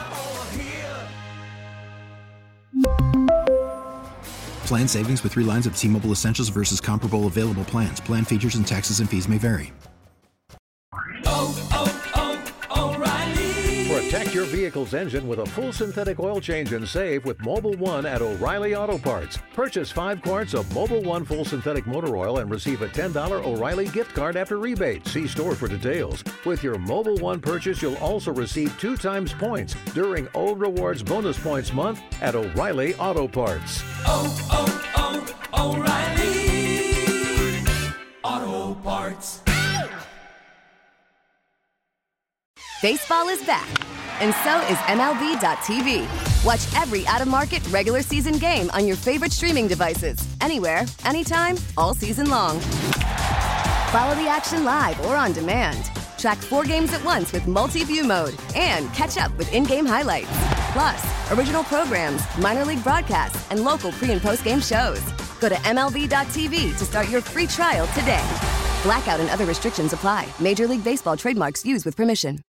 [SPEAKER 6] Plan savings with 3 lines of T-Mobile Essentials versus comparable available plans. Plan features and taxes and fees may vary.
[SPEAKER 1] Protect your vehicle's engine with a full synthetic oil change and save with Mobil 1 at O'Reilly Auto Parts. Purchase 5 quarts of Mobil 1 full synthetic motor oil and receive a $10 O'Reilly gift card after rebate. See store for details. With your Mobil 1 purchase, you'll also receive 2 times points during O Rewards Bonus Points Month at O'Reilly Auto Parts.
[SPEAKER 2] O'Reilly Auto Parts.
[SPEAKER 4] Baseball is back, and so is MLB.tv. Watch every out-of-market regular season game on your favorite streaming devices, anywhere, anytime, all season long. Follow the action live or on demand. Track 4 games at once with multi-view mode and catch up with in-game highlights. Plus, original programs, minor league broadcasts, and local pre- and post-game shows. Go to MLB.tv to start your free trial today. Blackout and other restrictions apply. Major League Baseball trademarks used with permission.